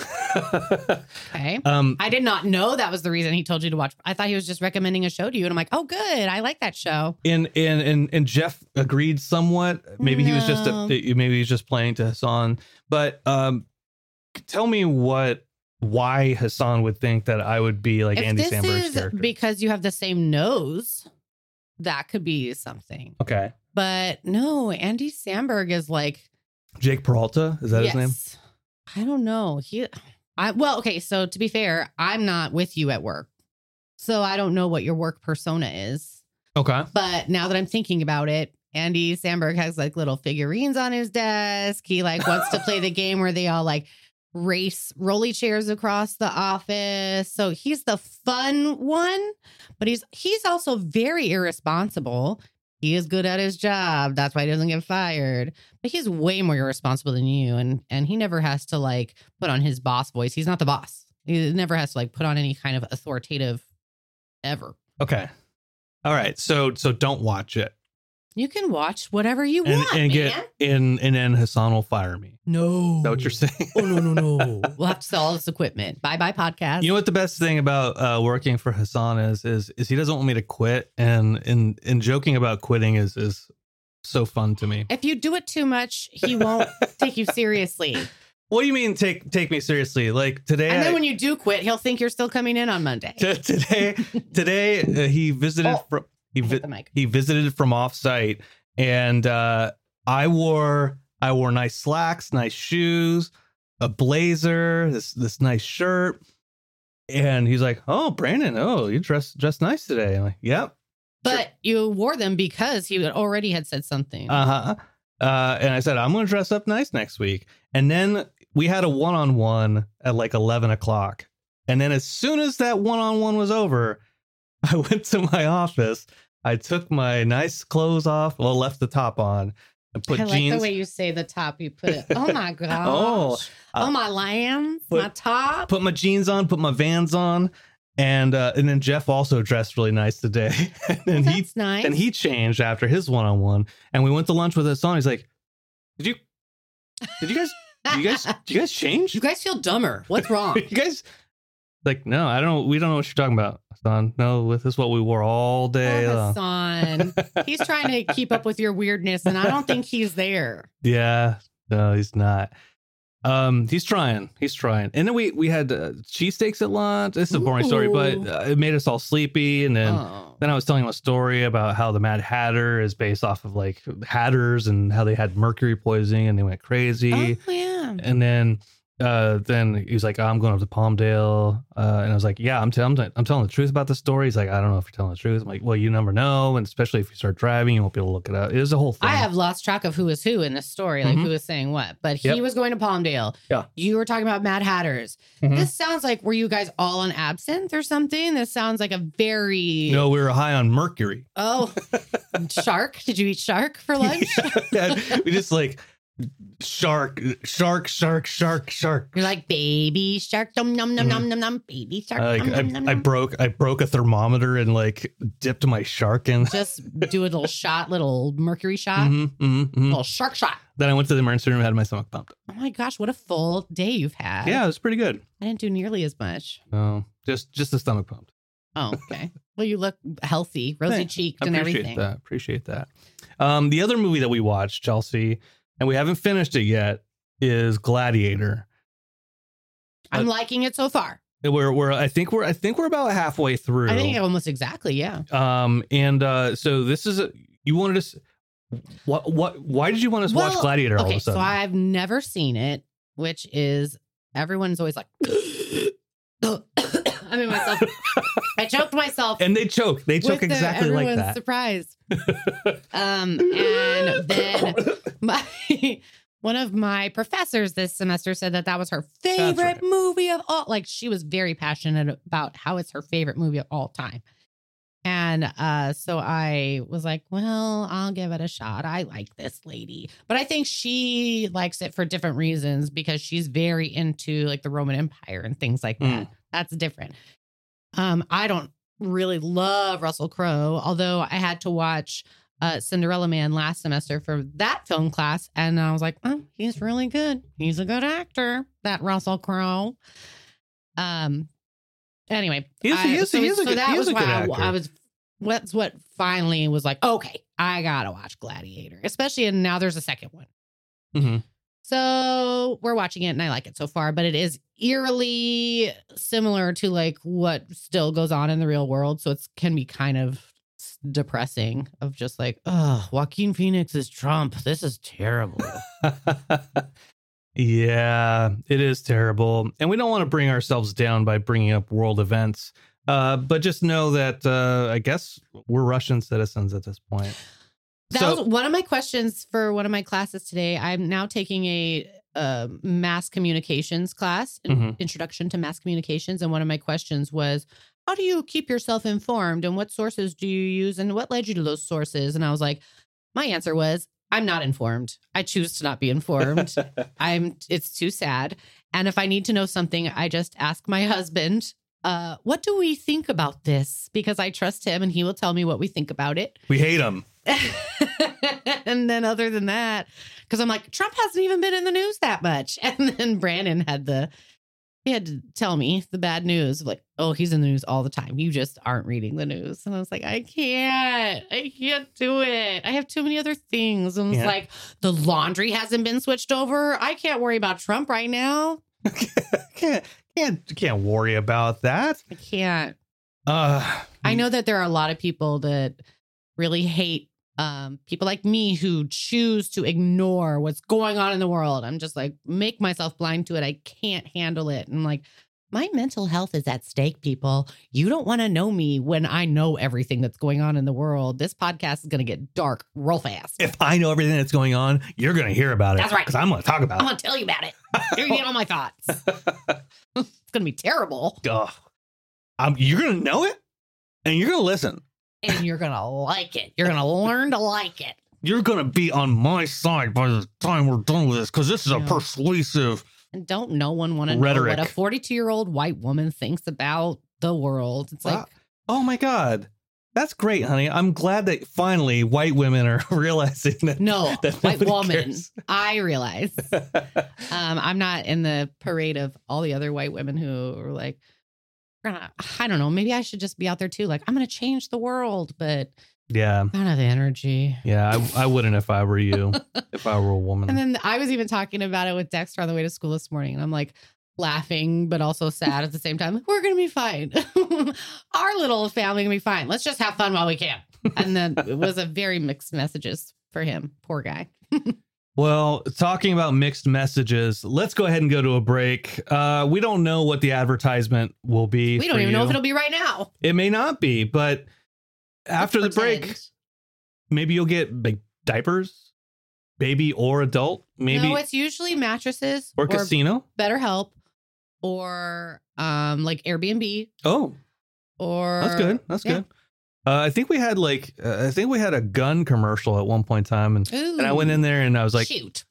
Okay. um, I did not know that was the reason he told you to watch. I thought he was just recommending a show to you, and I'm like, oh, good. I like that show. and and and and Jeff agreed somewhat. Maybe he was just a, No. maybe he's just playing to Hassan. But um, tell me what why Hassan would think that I would be like if Andy this Samberg's is character. because you have the same nose, that could be something. Okay, But no, Andy Samberg is like, Jake Peralta, is that his name? yes. I don't know. He, I well, okay. So to be fair, I'm not with you at work, so I don't know what your work persona is. Okay, But now that I'm thinking about it, Andy Samberg has like little figurines on his desk. He like wants to play the game where they all like race rolly chairs across the office. So he's the fun one, but he's he's also very irresponsible. He is good at his job. That's why he doesn't get fired. But he's way more irresponsible than you. And and he never has to like put on his boss voice. He's not the boss. He never has to like put on any kind of authoritative ever. okay, all right. So so don't watch it You can watch whatever you and want, and man. get and and then Hassan will fire me. No. Is that what you're saying? Oh, no, no, no. We'll have to sell all this equipment. Bye bye, podcast. You know what the best thing about uh, working for Hassan is is is he doesn't want me to quit, and and and joking about quitting is is so fun to me. if you do it too much, he won't take you seriously. What do you mean take take me seriously? Like today, And then I- when you do quit, he'll think you're still coming in on Monday. t- today, today uh, he visited Oh, from he I vi- hit the mic. he visited from offsite, and uh, I wore I wore nice slacks, nice shoes, a blazer, this this nice shirt, and he's like, "Oh, Brandon, oh, you dressed dressed nice today." I'm like, "Yep." But you wore them because he already had said something. Uh-huh. Uh And I said, I'm going to dress up nice next week. And then we had a one-on-one at like eleven o'clock. And then as soon as that one-on-one was over, I went to my office. I took my nice clothes off, well, left the top on, and put I like jeans. the way you say the top. You put it. Oh my gosh. Oh, oh, uh, my lambs. put- my top. Put my jeans on, put my Vans on. And uh, and then Jeff also dressed really nice today. and Well, he that's nice. and he changed after his one-on-one. And we went to lunch with us on. He's like, Did you did you guys do you guys do you guys change? You guys feel dumber. What's wrong? you guys like no, I don't we don't know what you're talking about, Hassan. No, this is what we wore all day Oh, long. Hassan. He's trying to keep up with your weirdness, and I don't think he's there. Yeah, no, he's not. Um, he's trying. He's trying. And then we we had uh, cheesesteaks at lunch. This is a boring story, but Ooh. uh, it made us all sleepy. And then Oh. then I was telling him a story about how the Mad Hatter is based off of like hatters and how they had mercury poisoning and they went crazy. Oh, yeah. And then uh, then he was like, oh, I'm going up to Palmdale. Uh, and I was like, yeah, I'm, t- I'm, t- I'm telling the truth about the story. He's like, I don't know if you're telling the truth. I'm like, well, you never know. And especially if you start driving, you won't be able to look it up. It was a whole thing. I have lost track of who is who in this story, like Mhm. who is saying what. But he Yep. was going to Palmdale. Yeah. You were talking about Mad Hatters. Mhm. This sounds like, were you guys all on absinthe or something? This sounds like a very. No, we were high on mercury. Oh, shark. Did you eat shark for lunch? Yeah, we just like shark, shark, shark, shark, shark. You're like, baby shark, num num num num num num, baby shark. Like, num, I, num, num, I num. broke, I broke a thermometer and like dipped my shark in. Just do a little shot, little mercury shot, Mhm, mhm, mhm. little shark shot. Then I went to the emergency room and had my stomach pumped. Oh my gosh, what a full day you've had. Yeah, it was pretty good. I didn't do nearly as much. No, just just the stomach pumped. Oh, okay. Well, you look healthy, rosy Thanks. cheeked, I and appreciate everything. that. Appreciate that. Um, the other movie that we watched, Chelsea, and we haven't finished it yet, is Gladiator. I'm liking it so far. We're we're I think we're I think we're about halfway through. I think almost exactly. Yeah. Um, and uh, so this is a, you wanted us. What what? Why did you want us to watch Well, Gladiator all Okay, of a so sudden? I've never seen it, which is everyone's always like, I mean myself. I choked myself. and they choke. They choke with the- exactly like everyone's that. surprised. um, and then my one of my professors this semester said that that was her favorite right. movie of all. Like she was very passionate about how it's her favorite movie of all time. And uh, so I was like, well, I'll give it a shot. I like this lady. But I think she likes it for different reasons because she's very into like the Roman Empire and things like that. That's different. Um, I don't really love Russell Crowe, although I had to watch uh, Cinderella Man last semester for that film class. And I was like, oh, he's really good. He's a good actor, that Russell Crowe. Um, Anyway, He is- he I- is- so, he is a so good- that he is was a why good I, actor. I was. What's what finally was like, okay, I gotta watch Gladiator, especially and now there's a second one. hmm So we're watching it and I like it so far, but it is eerily similar to like what still goes on in the real world. So it can be kind of depressing of just like, oh, Joaquin Phoenix is Trump. This is terrible. Yeah, it is terrible. And we don't want to bring ourselves down by bringing up world events. Uh, but just know that uh, I guess we're Russian citizens at this point. That So- was one of my questions for one of my classes today. I'm now taking a, uh mass communications class, in- Mhm. introduction to mass communications. And one of my questions was, how do you keep yourself informed and what sources do you use and what led you to those sources? And I was like, my answer was, I'm not informed. I choose to not be informed. I'm, it's too sad. And if I need to know something, I just ask my husband, uh, what do we think about this? Because I trust him and he will tell me what we think about it. We hate them. And then other than that, because I'm like, Trump hasn't even been in the news that much. And then Brandon had the he had to tell me the bad news. Like, oh, he's in the news all the time. You just aren't reading the news. And I was like, I can't. I can't do it. I have too many other things. And it's Yeah. like, the laundry hasn't been switched over. I can't worry about Trump right now. can't can't can't worry about that. I can't. Uh, I know that there are a lot of people that really hate um, people like me who choose to ignore what's going on in the world. I'm just like, make myself blind to it. I can't handle it. And like, my mental health is at stake, people. You don't want to know me when I know everything that's going on in the world. This podcast is going to get dark real fast. If I know everything that's going on, you're going to hear about it. That's right. Because I'm going to talk about I'm it. going to tell you about it. You're going to get all my thoughts. It's going to be terrible. Ugh. Um, you're going to know it and you're going to listen. And you're going to like it. You're going to learn to like it. You're going to be on my side by the time we're done with this because this is a Yeah. persuasive. And don't no one want to know Rhetoric. what a forty-two-year-old white woman thinks about the world. It's like, Wow. Oh my God. That's great, honey. I'm glad that finally white women are realizing that. no, that white nobody woman. cares. I realize. um, I'm not in the parade of all the other white women who are like, I don't know, maybe I should just be out there too. Like, I'm going to change the world, but Yeah. I don't have the energy. Yeah. I, I wouldn't if I were you, if I were a woman. And then I was even talking about it with Dexter on the way to school this morning. And I'm like laughing, but also sad at the same time. Like, we're going to be fine. Our little family going to be fine. Let's just have fun while we can. And then it was a very mixed messages for him. Poor guy. Well, talking about mixed messages, let's go ahead and go to a break. Uh, we don't know what the advertisement will be. We don't for even know you. if it'll be right now. It may not be, but after the Let's break, pretend. maybe you'll get like diapers, baby or adult, maybe, No, it's usually mattresses or casino. BetterHelp or um like Airbnb Oh, or that's good. That's yeah. good. Uh, I think we had like uh, I think we had a gun commercial at one point in time, and, Ooh, and I went in there and I was like, shoot.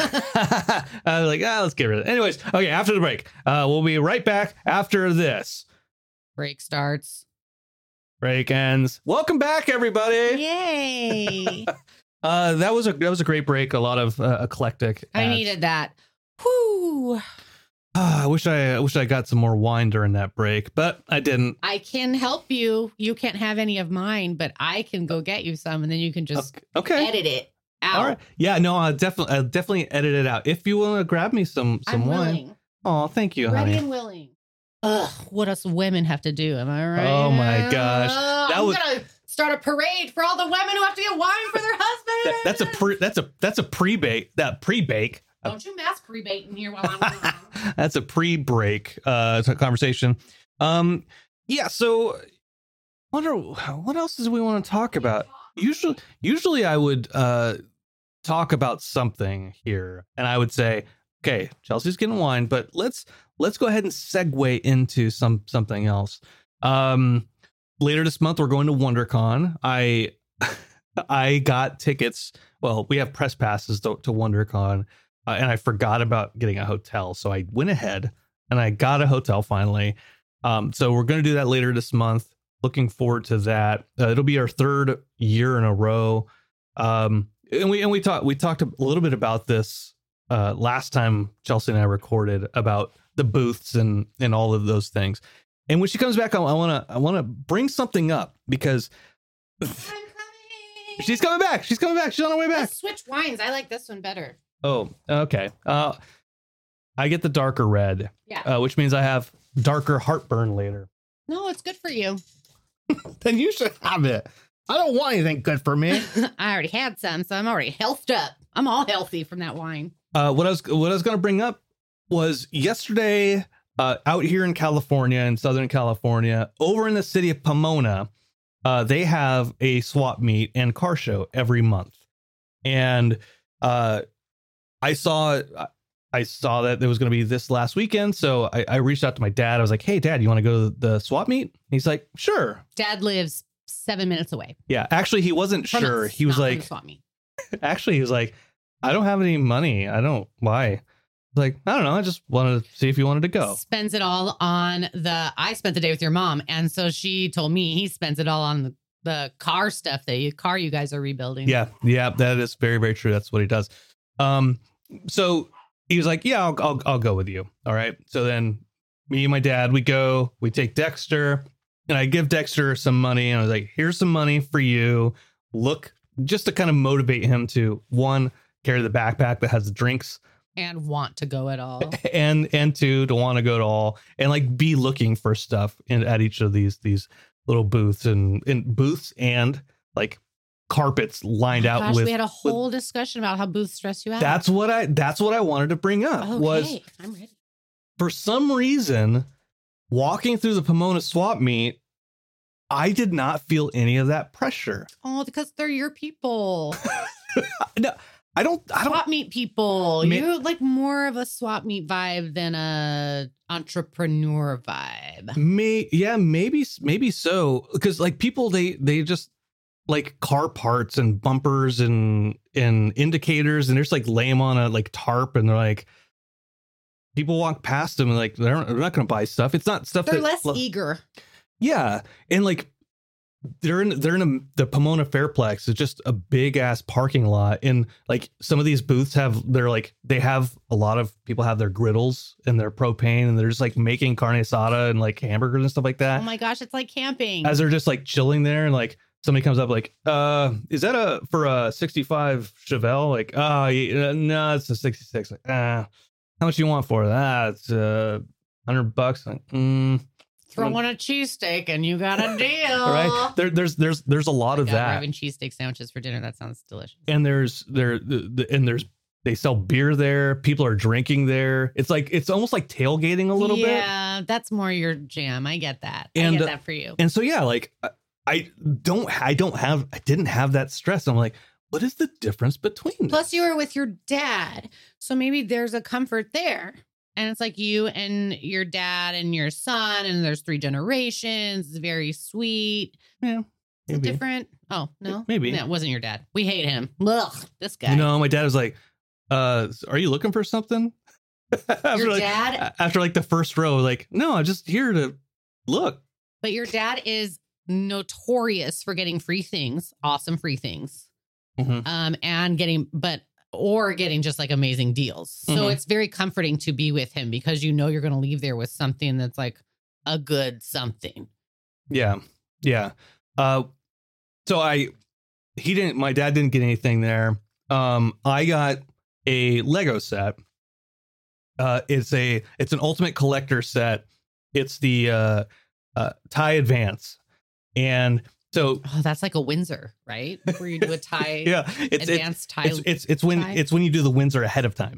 I was like, ah, let's get rid of it. Anyways, okay, after the break, uh, we'll be right back after this. Break starts. Break ends. Welcome back, everybody. Yay. Uh, that was a that was a great break. A lot of uh, eclectic. I ads. needed that. Whoo. Ah, I wish I, I wish I got some more wine during that break, but I didn't. I can help you. You can't have any of mine, but I can go get you some and then you can just Okay. edit it out. All right. Yeah. No. I'll definitely I'll definitely edit it out. If you want to grab me some some I'm wine. willing. Oh, thank you, Ready honey. and willing. Ugh, what us women have to do, am I right? Oh my gosh. Uh, That I'm was- gonna start a parade for all the women who have to get wine for their husband. That- that's a pre that's a that's a pre bake that pre bake. Don't you masturbate in here while I'm gone. That's a pre-break uh conversation. Um yeah, so wonder what else do we want to talk about? Usually usually I would uh talk about something here and I would say, okay, Chelsea's getting wine, but let's let's go ahead and segue into some something else. Um later this month we're going to WonderCon. I I got tickets. Well, we have press passes to, to WonderCon. Uh, and I forgot about getting a hotel. So I went ahead and I got a hotel finally. Um, so we're going to do that later this month. Looking forward to that. Uh, it'll be our third year in a row. Um, and we and we talked we talked a little bit about this uh, last time Chelsea and I recorded about the booths and and all of those things. And when she comes back, I want to I want to bring something up because I'm coming. she's coming back. She's coming back. She's on her way back. Let's switch wines. I like this one better. Oh, okay. Uh, I get the darker red, Yeah. uh, which means I have darker heartburn later. No, it's good for you. Then you should have it. I don't want anything good for me. I already had some, so I'm already healthed up. I'm all healthy from that wine. Uh, what I was what I was going to bring up was yesterday uh, out here in California, in Southern California, over in the city of Pomona, uh, they have a swap meet and car show every month, and uh, I saw I saw that there was going to be this last weekend, so I, I reached out to my dad. I was like, "Hey, Dad, you want to go to the swap meet?" He's like, "Sure." Dad lives seven minutes away. Yeah, actually, he wasn't From sure. us, He was not from like, the swap meet. actually, he was like, "I don't have any money. I don't. Why?" Like, I don't know. I just wanted to see if you wanted to go. Spends it all on the. I spent the day with your mom, and so she told me he spends it all on the, the car stuff that you car you guys are rebuilding. Yeah, yeah, that is very, very true. That's what he does. Um, so he was like, "Yeah, I'll, I'll, I'll go with you." All right. So then me and my dad, we go, we take Dexter, and I give Dexter some money. And I was like, here's some money for you. Look, just to kind of motivate him to, one, carry the backpack that has the drinks. And want to go at all. And and two, to want to go to all. And like be looking for stuff in, at each of these these little booths and, and booths and like carpets lined Oh out gosh, with. we had a whole discussion about how booths stress you out. That's what I that's what I wanted to bring up. okay. Was I'm ready. for some reason, walking through the Pomona swap meet, I did not feel any of that pressure. Oh, because they're your people. No, I don't. I don't. Swap meet people. Ma- You're like more of a swap meet vibe than a entrepreneur vibe. May yeah, maybe maybe so. Because like people, they they just like car parts and bumpers and and indicators, and they're just like lay them on a like tarp, and they're like. People walk past them and like they're, they're not going to buy stuff. It's not stuff They're that, less well, eager. Yeah, and like they're in they're in a, the Pomona Fairplex. It's just a big ass parking lot, and like some of these booths have they're like they have a lot of people have their griddles and their propane, and they're just like making carne asada and like hamburgers and stuff like that. Oh my gosh, it's like camping. As they're just like chilling there, and like somebody comes up like, uh, is that a for a sixty-five Chevelle? Like, oh yeah, no, it's a sixty-six. Like, ah, how much you want for that? It's uh, hundred bucks. Like, mm. Throw on a cheesesteak and you got a deal. All right. There, there's there's there's a lot of God, we're that. having cheesesteak sandwiches for dinner. That sounds delicious. And there's there the, the, and there's they sell beer there. People are drinking there. It's like it's almost like tailgating a little bit. Yeah, that's more your jam. I get that. And, I get uh, that for you. And so yeah, like I, I don't I don't have I didn't have that stress. I'm like, what is the difference between Plus, this? you were with your dad, so maybe there's a comfort there. And it's like you and your dad and your son, and there's three generations. It's very sweet. Yeah, It's maybe. different. Oh, no. Maybe. No, it wasn't your dad. We hate him. Ugh, this guy. You know, my dad was like, uh, are you looking for something? after Your like, dad- after like the first row, like, no, I'm just here to look. But your dad is notorious for getting free things, awesome free things, Mhm. um, and getting, but, or getting just like amazing deals. So Mhm. it's very comforting to be with him because you know you're going to leave there with something that's like a good something. Yeah. Yeah. Uh, so I, he didn't, my dad didn't get anything there. Um, I got a Lego set. Uh, it's a, it's an ultimate collector set. It's the, uh, uh, Tie Advance. And so, Oh, that's like a Windsor, right? Where you do a tie, yeah, it's, it's, advanced tie. it's, it's, it's when, tie? it's when you do the Windsor ahead of time.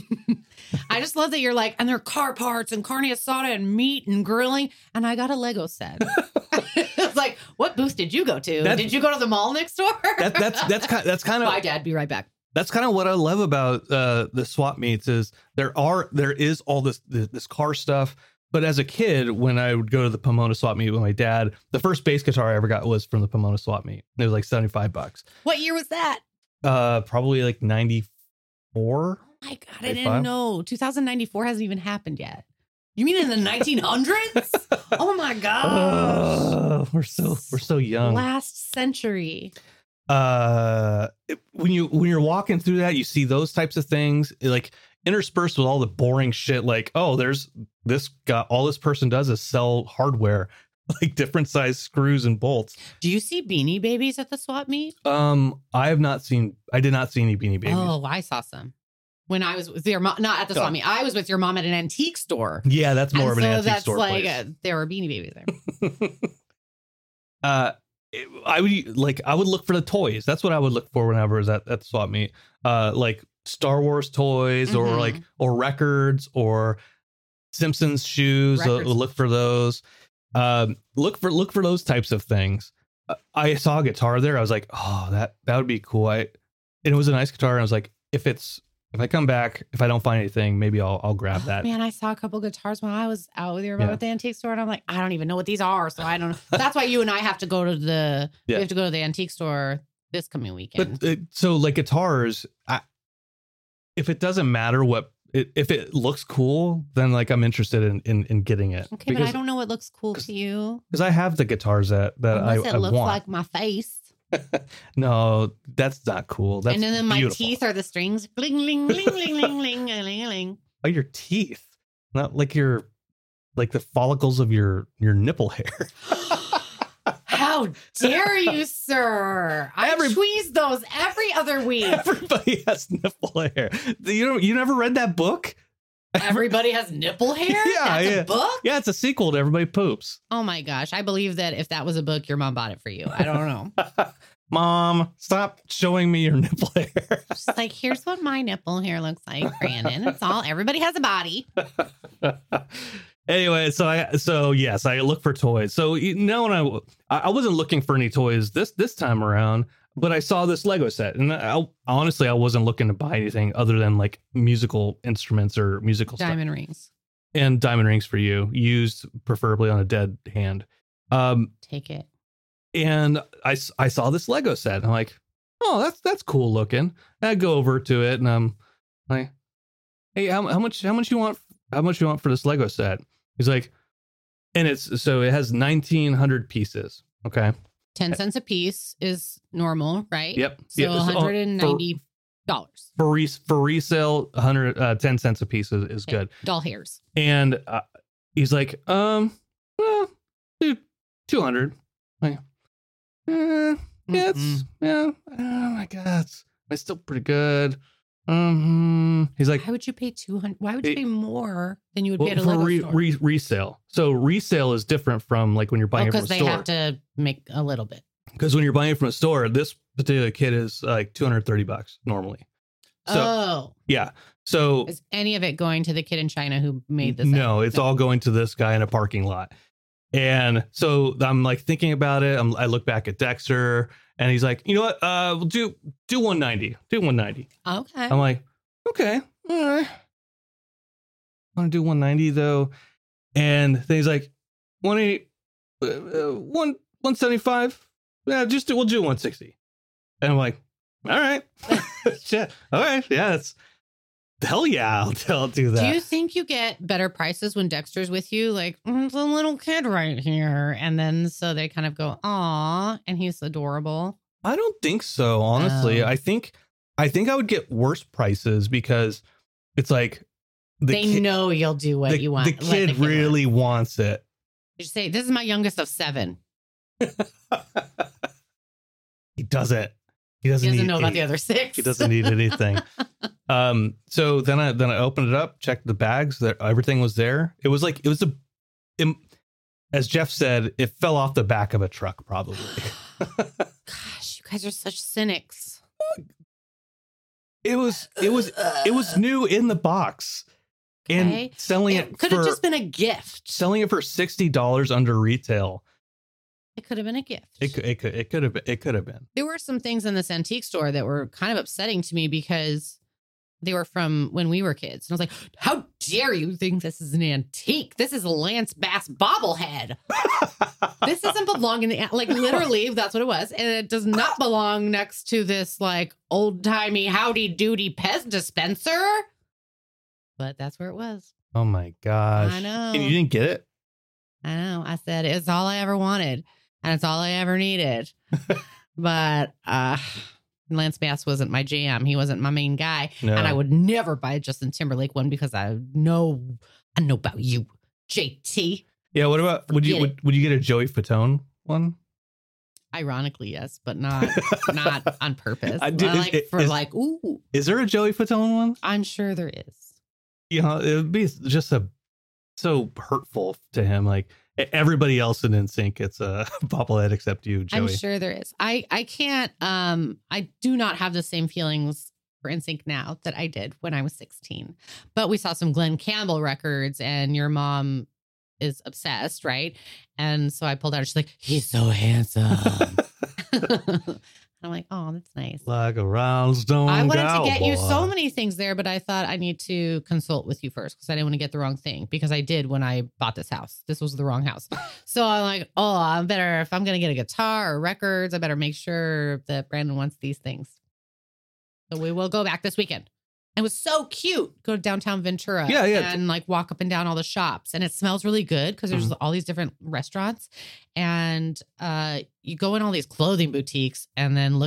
I just love that you're like, and they're car parts and carne asada and meat and grilling. And I got a Lego set. It's like, what booth did you go to? That's- did you go to the mall next door? That, that's, that's kind that's kind of, Bye, Dad. Be right back. that's kind of what I love about uh, the swap meets is there are there is all this, this this car stuff. But as a kid, when I would go to the Pomona swap meet with my dad, the first bass guitar I ever got was from the Pomona swap meet. It was like seventy-five bucks. What year was that? Uh, probably like ninety-four. Oh my God, I ninety-five? didn't know. two thousand ninety-four hasn't even happened yet. You mean in the nineteen hundreds? Oh my God. Oh, we're so we're so young. Last century. Uh, it- when you when you're walking through that, you see those types of things like interspersed with all the boring shit. Like, oh, there's this guy. All this person does is sell hardware, like different size screws and bolts. Do you see Beanie Babies at the swap meet? Um, I have not seen. I did not see any Beanie Babies. Oh, I saw some. When I was with your mom, not at the Oh. swap meet. I was with your mom at an antique store. Yeah, that's more And of an so antique that's store like place. uh there were Beanie Babies there. uh, it- I would like. I would look for the toys. That's what I would look for whenever I was at at the swap meet. Uh, like Star Wars toys, or Mhm. like or records, or Simpsons shoes. Uh, Records. look for those. Um, look for look for those types of things. Uh, I saw a guitar there. I was like, oh, that that would be cool. I and it was a nice guitar. And I was like, if it's if I come back, if I don't find anything, maybe I'll I'll grab Oh, that. man, I saw a couple guitars when I was out with your mom Yeah. at the antique store, and I'm like, I don't even know what these are, so I don't know. That's why you and I have to go to the Yeah. we have to go to the antique store this coming weekend. But uh, so like guitars, I, if it doesn't matter what it, if it looks cool, then like I'm interested in in, in getting it. okay, but I don't know what looks cool to you. because I have the guitars that that Unless I, it I looks want. like my face. No, that's not cool. That's and then my beautiful. teeth are the strings. Bling, bling, bling, bling, bling, bling, bling, bling. Oh, your teeth, not like your like the follicles of your your nipple hair. How dare you, sir? I Every- tweeze those every other week. Everybody has nipple hair. You know, you never read that book? Everybody has nipple hair? Yeah, That's yeah. a book? Yeah, it's a sequel to Everybody Poops. Oh my gosh. I believe that if that was a book, your mom bought it for you. I don't know. Mom, stop showing me your nipple hair. She's like, here's what my nipple hair looks like, Brandon. It's all, everybody has a body. Anyway, so I so yes, I look for toys. So you know, when I I wasn't looking for any toys this this time around, but I saw this Lego set, and I, honestly, I wasn't looking to buy anything other than like musical instruments or musical Diamond stuff. rings. And diamond rings for you, used preferably on a dead hand. Um, Take it. and I s- I saw this Lego set, and I'm like, oh, that's that's cool looking. And I go over to it, and I'm like, hey, how, how much how much you want how much you want for this Lego set? He's like, and it's so it has nineteen hundred pieces. Okay. ten cents a piece is normal, right? Yep. So Yeah, so, uh, one hundred ninety dollars. For re- for resale, one hundred uh, ten cents a piece is, is good. Doll hairs. And uh, he's like, um, well, dude, two hundred. Like, eh, yeah, it's Mm-mm. yeah. Oh my god, it's, it's still pretty good. Um, he's like, Why would you pay two hundred? Why would you It- pay more than you would well, pay at a for Lego re- store? re- resale. So resale is different from like when you're buying it from Because a they store. have to make a little bit. Because when you're buying it from a store, this particular kit is like two hundred thirty bucks normally. So oh, yeah. So is any of it going to the kid in China who made this? no, up? it's all going to this guy in a parking lot. And so I'm like thinking about it. I'm, I look back at Dexter, and he's like, you know what? Uh, we'll do do one ninety. Do one ninety. Okay. I'm like, okay, all right. I want to do one ninety though. And then he's like, one eighty, uh, uh, one one seventy five. Yeah, just do, we'll do one sixty. And I'm like, all right, yeah, all right, yeah, that's hell yeah, I'll, I'll do that. Do you think you get better prices when Dexter's with you? Like, mm, the little kid right here. And then so they kind of go, aw, and he's adorable. I don't think so, honestly. Oh. I think I think I would get worse prices because it's like the they kid, know you'll do what the, you want. the what kid really wants it. You say, this is my youngest of seven. He doesn't. He doesn't, He doesn't need, know about he, the other six. he doesn't need anything. um. So then I then I opened it up, checked the bags. That everything was there. It was like it was a, it, as Jeff said, it fell off the back of a truck probably. Gosh, you guys are such cynics. It was it was it was new in the box, and Okay. selling it, It could for have just been a gift. selling it for sixty dollars under retail. It could have been a gift. It could it could it could have been, it could have been. There were some things in this antique store that were kind of upsetting to me because they were from when we were kids. And I was like, how dare you think this is an antique? This is a Lance Bass bobblehead. This doesn't belong in the, like literally, that's what it was. And it does not belong next to this like old timey howdy doody Pez dispenser. But that's where it was. Oh my gosh! I know. And you didn't get it? I know. I said it's all I ever wanted, and it's all I ever needed. But uh, Lance Bass wasn't my jam. He wasn't my main guy, No. and I would never buy a Justin Timberlake one because I know I know about you, J T. Yeah. What about would you Forget would, would you get a Joey Fatone one? Ironically, yes, but not not on purpose. I do- I like is- for is- like, ooh, Is there a Joey Fatone one? I'm sure there is. You know, it would be just a so hurtful to him. Like everybody else in N Sync, it's a bobblehead except you, Joey. I'm sure there is. I I can't. Um, I do not have the same feelings for N Sync now that I did when I was sixteen. But we saw some Glenn Campbell records, and your mom is obsessed, right? And so I pulled out. She's like, "He's so handsome." I'm like, "Oh, that's nice." Like a rhinestone I wanted to get you cowboy. so many things there, but I thought I need to consult with you first because I didn't want to get the wrong thing because I did when I bought this house. This was the wrong house. So I'm like, oh, I better, if I'm going to get a guitar or records, I better make sure that Brandon wants these things. So we will go back this weekend. It was so cute. Go to downtown Ventura Yeah, yeah. and like walk up and down all the shops. And it smells really good because there's Mhm. all these different restaurants. And uh, you go in all these clothing boutiques and then look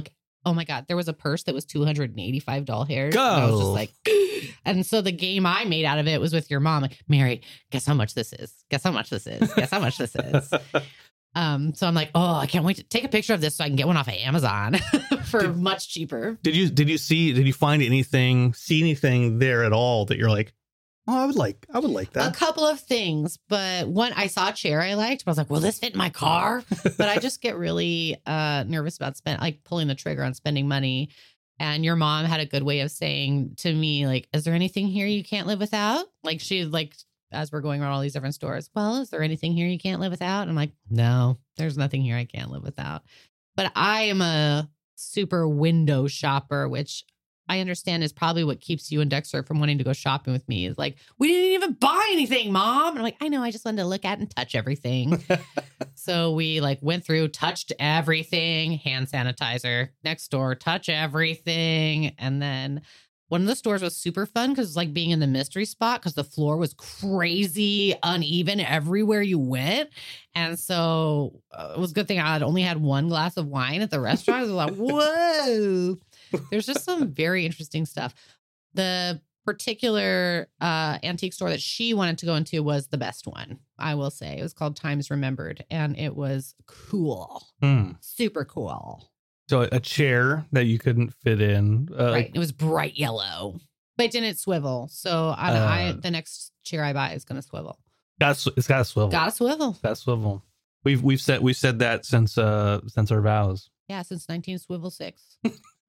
oh my God, there was a purse that was two hundred eighty-five doll hairs. And I was just Go. like, and so the game I made out of it was with your mom. Like, Mary, guess how much this is? Guess how much this is? Guess how much this is? Um, so I'm like, oh, I can't wait to take a picture of this so I can get one off of Amazon for Did- much cheaper. Did you did you see did you find anything see anything there at all that you're like, Oh, I would like, I would like A that. couple of things, but one, I saw a chair I liked, but I was like, will this fit in my car? But I just get really uh, nervous about spend like pulling the trigger on spending money. And your mom had a good way of saying to me, like, is there anything here you can't live without? Like she like, as we're going around all these different stores, well, is there anything here you can't live without? And I'm like, no, there's nothing here I can't live without. But I am a super window shopper, which I understand is probably what keeps you and Dexter from wanting to go shopping with me. Is like, we didn't even buy anything, Mom. And I'm like, I know, I just wanted to look at and touch everything. So we like went through, touched everything, hand sanitizer, next door, touch everything. And then one of the stores was super fun because it's like being in the mystery spot because the floor was crazy uneven everywhere you went. And so uh, it was a good thing I had only had one glass of wine at the restaurant. I was like, whoa. There's just some very interesting stuff. The particular uh, antique store that she wanted to go into was the best one, I will say. It was called Times Remembered, and it was cool. hmm. Super cool. So a chair that you couldn't fit in. Uh, Right. It was bright yellow, but it didn't swivel. So I, Uh, I the next chair I buy is going to swivel. Got a, it's got a swivel. Got a swivel. Got a swivel. We've we've said we've said that since uh since our vows. Yeah, since nineteen swivel six.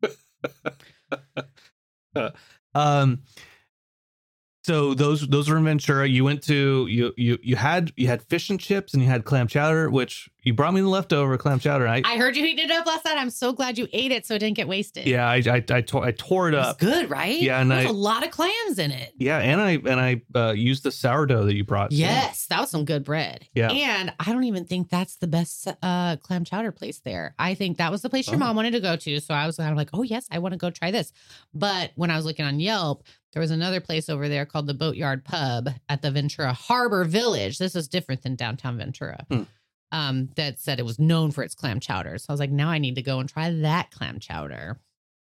um so those those were in Ventura. You went to you you you had you had fish and chips and you had clam chowder, which you brought me the leftover clam chowder. I, I heard you heated it up last night. I'm so glad you ate it so it didn't get wasted. yeah, I I I tore, I tore it It was up. good, right? Yeah, and There's I- a lot of clams in it. Yeah, and I and I uh, used the sourdough that you brought. too. Yes, that was some good bread. Yeah. And I don't even think that's the best uh, clam chowder place there. I think that was the place your Oh. mom wanted to go to. So I was kind of like, oh, yes, I want to go try this. But when I was looking on Yelp, there was another place over there called the Boatyard Pub at the Ventura Harbor Village. This is different than downtown Ventura. Hmm. Um, that said it was known for its clam chowder. So I was like, now I need to go and try that clam chowder.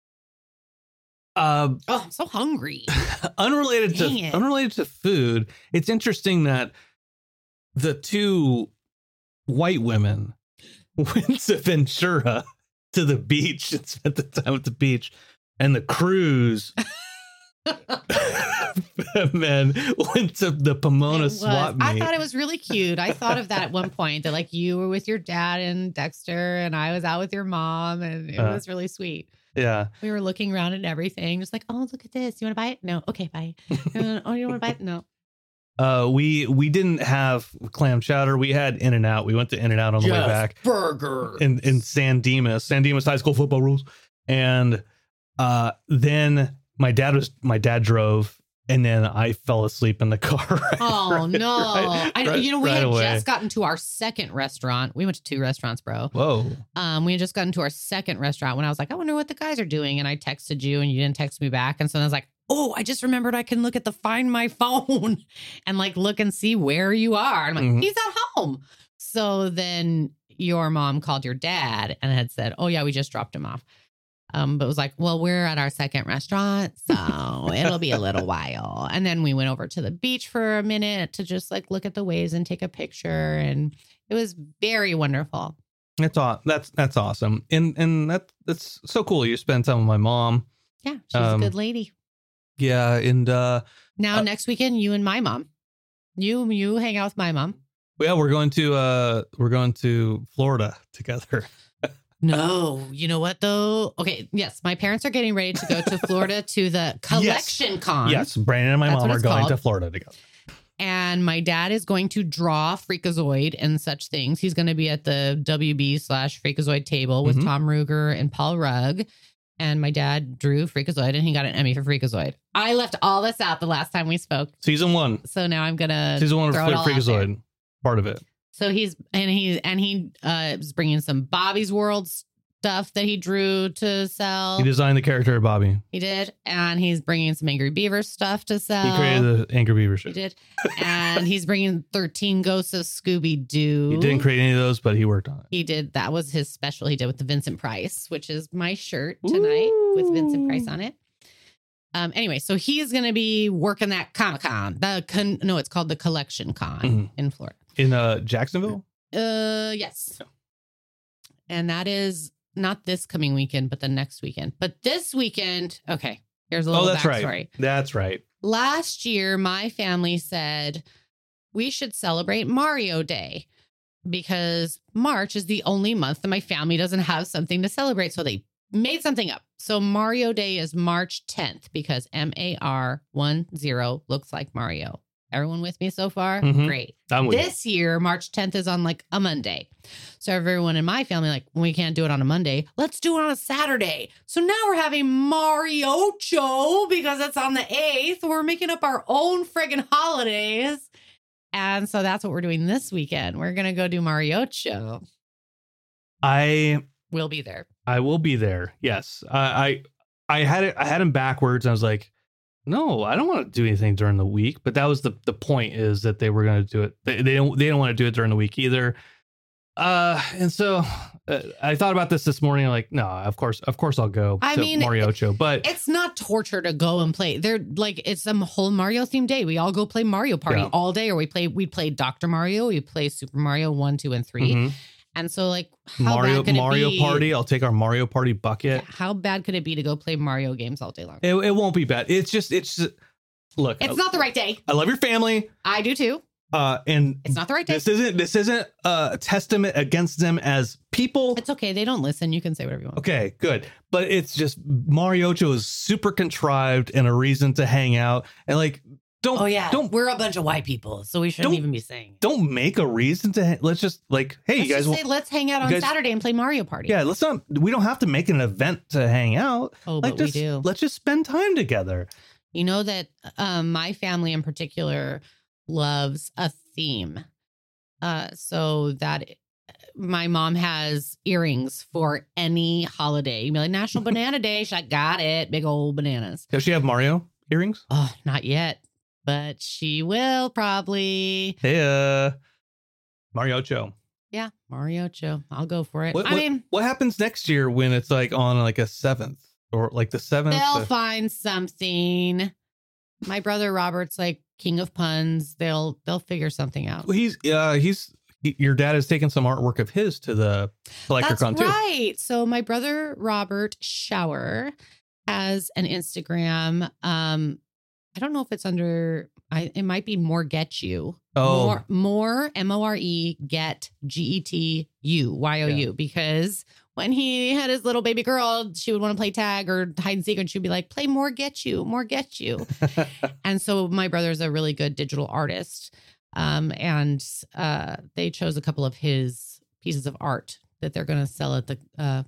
Uh, Oh, I'm so hungry. unrelated Dang to it. unrelated to food, it's interesting that the two white women went to Ventura to the beach and spent the time at the beach, and the cruise men went to the Pomona It was. swap meet. I thought it was really cute. I thought of that at one point that like you were with your dad and Dexter and I was out with your mom and it Uh. was really sweet. yeah, We were looking around at everything, just like, oh, look at this. You want to buy it? No. Okay, bye. Uh, oh, you want to buy it? No. uh, we we didn't have clam chowder. We had In and Out. We went to In and Out on the way back. burger. in in San Dimas, San Dimas High School football rules. And uh, then my dad was my dad drove, and then I fell asleep in the car. right- Oh right- no! right- I know. right- You know, we right had away. just gotten to our second restaurant. We went to two restaurants, bro. Whoa! Um, we had just gotten to our second restaurant when I was like, I wonder what the guys are doing. And I texted you and you didn't text me back. And so I was like, oh, I just remembered I can look at the Find My Phone and like look and see where you are. And I'm like, Mhm. he's at home. So then your mom called your dad and had said, oh, yeah, we just dropped him off. Um, but it was like, well, we're at our second restaurant, so it'll be a little while. And then we went over to the beach for a minute to just like look at the waves and take a picture. And it was very wonderful. That's aw- That's that's awesome. And and that that's so cool. You spend time with my mom. Yeah, she's Um, a good lady. Yeah, and uh, Now uh, next weekend, you and my mom, you you hang out with my mom. yeah, we're going to uh, we're going to Florida together. No, you know what though? Okay, yes, my parents are getting ready to go to Florida to the Collection Con. Yes, Brandon and my That's mom what are it's going called. to Florida together. And my dad is going to draw Freakazoid and such things. He's going to be at the W B slash Freakazoid table with Mhm. Tom Ruger and Paul Rugg. And my dad drew Freakazoid and he got an Emmy for Freakazoid. I left all this out the last time we spoke. Season one, So now I'm going to season one of throw it all out there. Freakazoid, part of it. So he's and he and he uh, is bringing some Bobby's World stuff that he drew to sell. He designed the character of Bobby. He did. And he's bringing some Angry Beaver stuff to sell. He created the Angry Beaver He shit. did. And he's bringing thirteen Ghosts of Scooby-Doo. He didn't create any of those, but he worked on it. He did. That was his special he did with the Vincent Price, which is my shirt tonight Ooh. with Vincent Price on it. Um. Anyway, so he is going to be working that Comic-Con. The con- No, it's called the Collection Con mm-hmm. in Florida. In uh, Jacksonville? Uh, Yes. Yeah. And that is not this coming weekend, but the next weekend. But this weekend, okay, here's a little oh, that's backstory. right. That's right. Last year, my family said we should celebrate Mario Day because March is the only month that my family doesn't have something to celebrate. So they made something up. So Mario Day is March tenth because M A R one zero looks like Mario. Everyone with me so far? Mm-hmm. Great. I'm with this you. year, March tenth is on like a Monday. So everyone in my family, like, we can't do it on a Monday. Let's do it on a Saturday. So now we're having Mariocho because it's on the eighth. We're making up our own friggin' holidays. And so that's what we're doing this weekend. We're going to go do Mariocho. I will be there. I will be there. Yes. I I, I had it. I had him backwards. And I was like, no, I don't want to do anything during the week. But that was the, the point is that they were going to do it. They, they don't they don't want to do it during the week either. Uh, and so uh, I thought about this this morning. Like, no, of course, of course I'll go I to mean, Mariocho. But it's not torture to go and play. They're like, it's a whole Mario themed day. We all go play Mario Party yeah. all day, or we play, we play Doctor Mario. We play Super Mario one, two, and three. Mm-hmm. And so, like, how Mario bad could Mario it be? Party. I'll take our Mario Party bucket. How bad could it be to go play Mario games all day long? It, it won't be bad. It's just, it's just, look. It's I, not the right day. I love your family. I do too. Uh, and it's not the right day. This isn't, this isn't a testament against them as people. It's okay. They don't listen. You can say whatever you want. Okay, good. But it's just Mariocho is super contrived and a reason to hang out. And like, don't, oh yeah, don't, we're a bunch of white people, so we shouldn't even be saying it. Don't make a reason to, ha- let's just like, hey, let's you guys, just say, let's hang out on guys, Saturday and play Mario Party. Yeah, let's not, we don't have to make an event to hang out. Oh, like, but just, we do. Let's just spend time together. You know that um, my family in particular loves a theme. Uh, so that my mom has earrings for any holiday. You'd be like, National Banana Day. She's like, got it. Big old bananas. Does she have Mario earrings? Oh, not yet. But she will probably. Hey, uh, Mariocho. Yeah, Mariocho. I'll go for it. What, I what, mean, what happens next year when it's like on like a seventh or like the seventh? They'll uh, find something. My brother Robert's like king of puns. They'll they'll figure something out. He's uh he's he, your dad has taken some artwork of his to the CollectorCon too. That's right. So my brother Robert Shower has an Instagram. Um, I don't know if it's under. I it might be More Get You. Oh, more, more M O R E Get G E T U Y O U yeah. Because when he had his little baby girl, she would want to play tag or hide and seek, and she'd be like, "Play More Get You, More Get You." And so my brother's a really good digital artist, um, and uh, they chose a couple of his pieces of art that they're going to sell at the uh,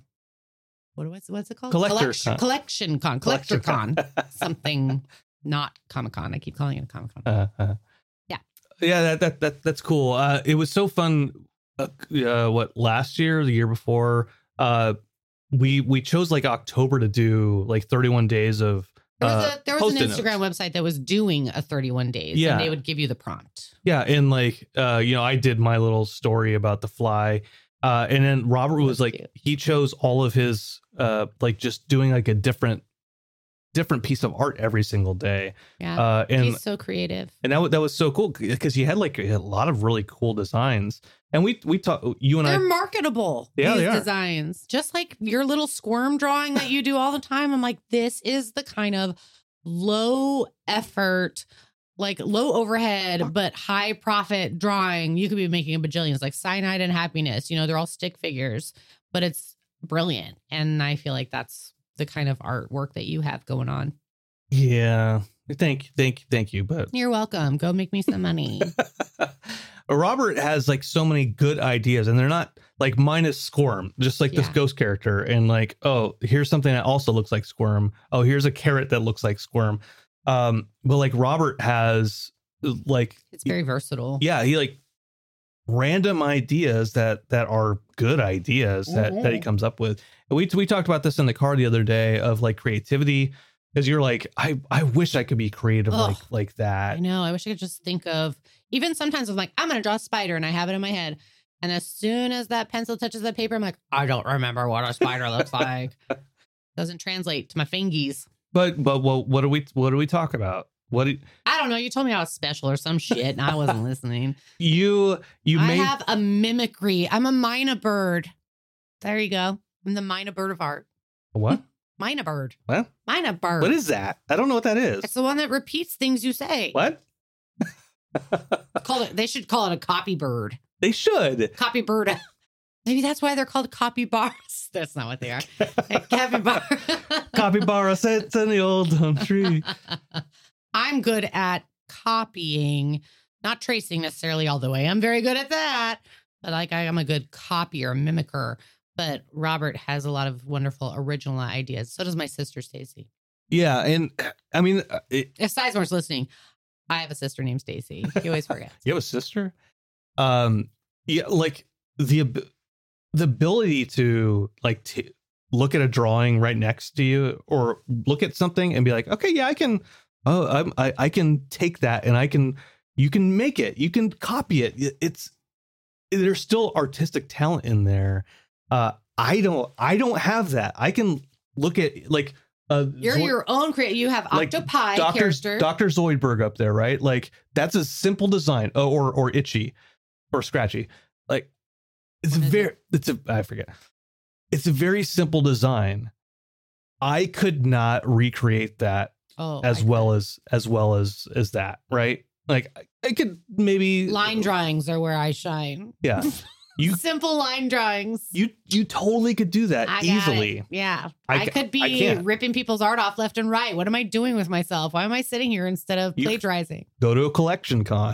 what what's what's it called? Collector Collection, Con. Collection Con, Collector Con, something not Comic Con. I keep calling it a Comic Con. Uh, uh, yeah, yeah, that that that that's cool. Uh, it was so fun. Uh, uh, what last year, the year before, uh, we we chose like October to do like thirty-one days of. There was, uh, a, there was an Post-it Instagram notes. website that was doing a thirty-one days, Yeah. and they would give you the prompt. Yeah, and like uh, you know, I did my little story about the fly, uh, and then Robert was That's like, cute. he chose all of his uh, like just doing like a different different piece of art every single day. Yeah, Uh, and he's so creative. and that wa- that was so cool because he had like a lot of really cool designs. And we we talked you and They're I. marketable. Yeah, these they are. designs, just like your little squirm drawing that you do all the time. I'm like, this is the kind of low effort, like low overhead, but high profit drawing you could be making a bajillion. It's like Cyanide and Happiness. You know, they're all stick figures, but it's brilliant. And I feel like that's the kind of artwork that you have going on. Yeah, thank thank thank you, but You're welcome. Go make me some money. Robert has like so many good ideas, and they're not like minus Squirm, just like this Yeah. ghost character. And like, oh, here's something that also looks like Squirm. Oh, here's a carrot that looks like Squirm. Um, but like Robert has like, It's very versatile. yeah, he like random ideas that that are good ideas that that he comes up with. And we we talked about this in the car the other day of like creativity, because you're like, I I wish I could be creative Ugh. like like that. I know. I wish I could just think of, even sometimes I'm like, I'm going to draw a spider and I have it in my head. And as soon as that pencil touches the paper, I'm like, I don't remember what a spider looks like. Doesn't translate to my fingies. But but what what do we what do we talk about? What do, I don't know. You told me I was special or some shit and I wasn't listening. you you I made have a mimicry. I'm a mina bird. There you go. I'm the mina bird of art. what? Mina bird. What? Mina bird. What is that? I don't know what that is. It's the one that repeats things you say. What? Call it. They should call it a copy bird. They should. Copy bird. Maybe that's why they're called copy bars. That's not what they are. Capybara. Capybara sits in the old elm tree. I'm good at copying, not tracing necessarily all the way. I'm very good at that. But like I am a good copier, mimicker. But Robert has a lot of wonderful original ideas. So does my sister Stacy. Yeah, and I mean, it, If Sizemore's listening, I have a sister named Stacy. He always forgets. you have a sister. Um, yeah, like the ab- the ability to like t- look at a drawing right next to you, or look at something and be like, okay, yeah, I can. Oh, I'm, I I can take that and I can. You can make it. You can copy it. It- It's there's still artistic talent in there. Uh, I don't. I don't have that. I can look at like. Uh, You're Zo- your own creator. You have like Octopi Doctor character. Doctor Zoidberg up there, right? Like that's a simple design, oh, or or itchy, or scratchy. Like it's a What is very it's a I forget. It's a very simple design. I could not recreate that oh, as I well as as well as as that, right? Like I, I could maybe line drawings are where I shine. Yeah, you Simple line drawings. you you totally could do that I got easily. it. Yeah. I I, ca- could I be can't. ripping people's art off left and right. What am I doing with myself? Why am I sitting here instead of You- plagiarizing? Go to a collection con.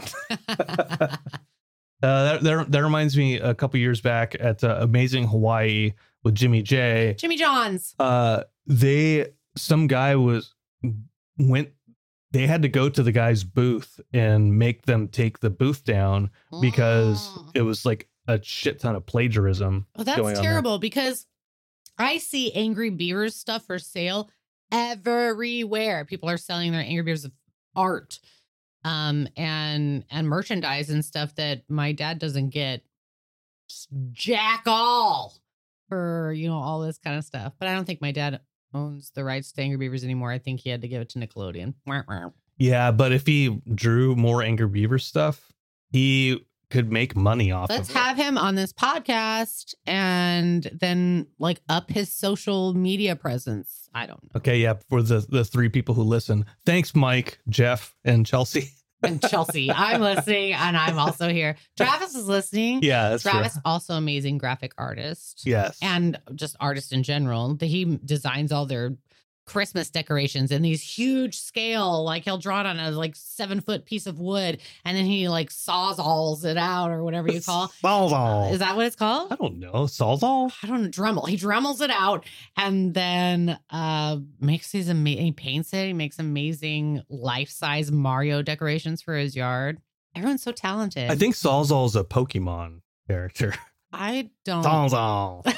Uh, that, that that reminds me, a couple years back at uh, Amazing Hawaii with Jimmy J. Jimmy John's. Uh, they some guy was went. They had to go to the guy's booth and make them take the booth down because Oh. it was like a shit ton of plagiarism. Well, that's going on there. terrible because I see Angry Beavers stuff for sale everywhere. People are selling their Angry Beavers art, um, and and merchandise and stuff that my dad doesn't get just jack all for, you know, all this kind of stuff. But I don't think my dad owns the rights to Angry Beavers anymore. I think he had to give it to Nickelodeon. Wah, wah. Yeah, but if he drew more Angry Beaver stuff, he could make money off Let's of it. have him on this podcast and then like up his social media presence. I don't know. Okay, yeah, for the the three people who listen. Thanks, Mike, Jeff, and Chelsea. And Chelsea, I'm listening and I'm also here. Travis is listening. Yeah, that's Travis, true. also amazing graphic artist. Yes. And just artist in general. He designs all their Christmas decorations in these huge scale. Like he'll draw it on a like seven foot piece of wood and then he like sawzalls it out or whatever you call. Sawzall. Is that what it's called? I don't know. Sawzall? I don't know, Dremel. He dremels it out and then uh makes these amazing, he paints it. He makes amazing life-size Mario decorations for his yard. Everyone's so talented. I think Sawzall's a Pokemon character. I don't. Sawzall.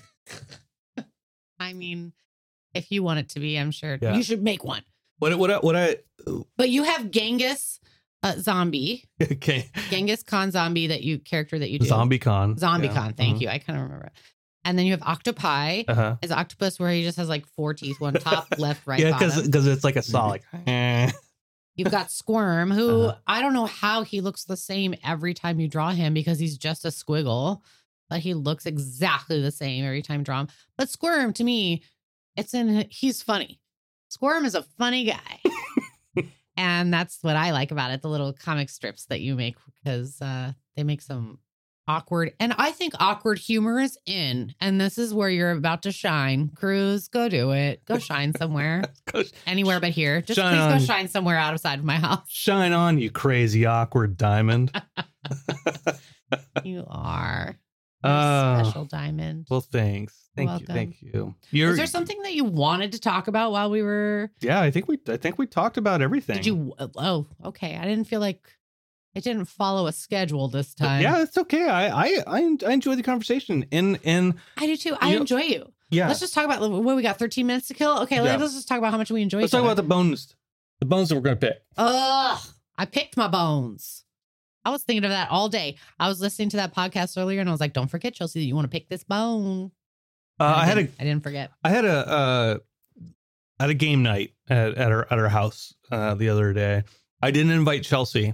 I mean, if you want it to be, I'm sure Yeah. you should make one. What what I- what I But you have Genghis uh, Zombie, okay. Genghis Khan Zombie that you character that you do. Zombie Con. Zombie Yeah. Khan. Thank Mhm. you. I kind of remember it. And then you have Octopi. Uh-huh. Is octopus where he just has like four teeth, one top, left, right, Yeah, bottom. because it's like a saw. Like, eh. You've got Squirm, who Uh-huh. I don't know how he looks the same every time you draw him because he's just a squiggle, but he looks exactly the same every time you draw him. But Squirm, to me, it's in he's funny. Squirm is a funny guy. And that's what I like about it, the little comic strips that you make, because uh, they make some awkward. And I think awkward humor is in. And this is where you're about to shine. Cruz, go do it. Go shine somewhere. Go Anywhere but here. Just Shine please on. go shine somewhere outside of my house. shine on, you crazy awkward diamond. You are. You're Oh. a special diamond. Well, thanks. Thank Welcome. you. Thank you. You're, Is there something that you wanted to talk about while we were? yeah, I think we I think we talked about everything. Did you? Oh, okay. I didn't feel like It didn't follow a schedule this time. Yeah, it's okay. I I I, en- I enjoy the conversation. And and I do too. I You know- enjoy you. yeah, Let's just talk about what we got. thirteen minutes to kill. Okay, Yeah. let's just talk about how much we enjoy. let's each talk other. about the bones. The bones that we're gonna pick. Ugh, I picked my bones. I was thinking of that all day. I was listening to that podcast earlier, and I was like, "Don't forget, Chelsea, you want to pick this bone." Uh, And I had a didn't- I didn't forget. I had a uh, I had a game night at, at our at our house uh, the other day. I didn't invite Chelsea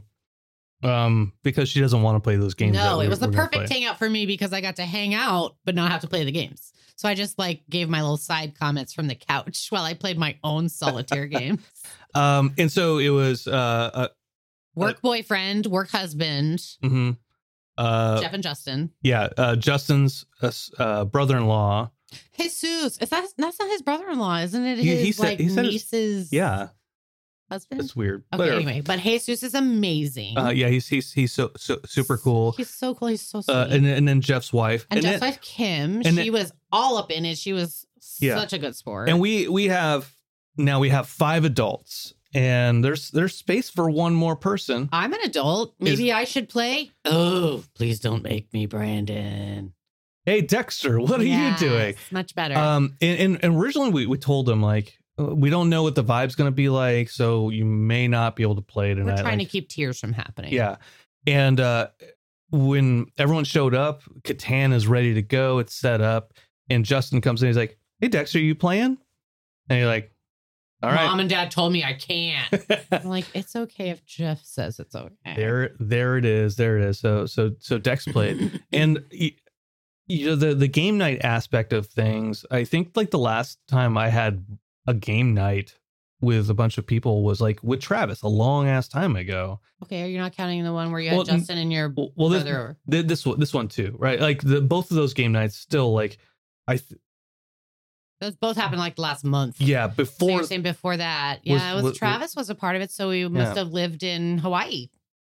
um, because she doesn't want to play those games. that No, we- it was the we're gonna perfect play. hangout for me because I got to hang out but not have to play the games. So I just like gave my little side comments from the couch while I played my own solitaire game. Um, and so it was uh, uh, Work boyfriend, work husband, mhm. uh Jeff and Justin. yeah, uh, Justin's uh, s- uh, brother-in-law. Jesus, is that that's not his brother-in-law, isn't it? He- His he said- like he said his- niece's Yeah, husband. that's weird. Okay, Whatever. anyway, but Jesus is amazing. Uh, yeah, he's he's he's so, so super cool. He's so cool. He's so sweet. Uh, and and then Jeff's wife, and, and Jeff's then, wife Kim, and she then- was all up in it. She was Yeah. such a good sport. and we we have now we have five adults, and there's there's space for one more person. I'm an adult. Maybe I should play. Oh, please don't make me Brandon. Hey, Dexter, what are Yes, you doing? Much better. Um, and, and, and originally we, we told him like uh, we don't know what the vibe's gonna be like, so you may not be able to play tonight. We're trying like, to keep tears from happening. yeah, and uh, when everyone showed up, Catan is ready to go. It's set up, and Justin comes in. He's like, "Hey, Dexter, you playing?" And you're like, "All right." Mom and Dad told me I can't. I'm like, it's okay if Jeff says it's okay. there, there it is. There it is. So, so, so Dex played, and y- you know the the game night aspect of things. I think like the last time I had a game night with a bunch of people was like with Travis a long ass time ago. Okay, you're not counting the one where you had Well, Justin and your Well, well this, brother. th- this one, this one too, right? Like the both of those game nights still like I th- Those both happened like last month. yeah So before you're saying before that. Was- Yeah, it was was- Travis was a part of it, so we must Yeah. have lived in Hawaii.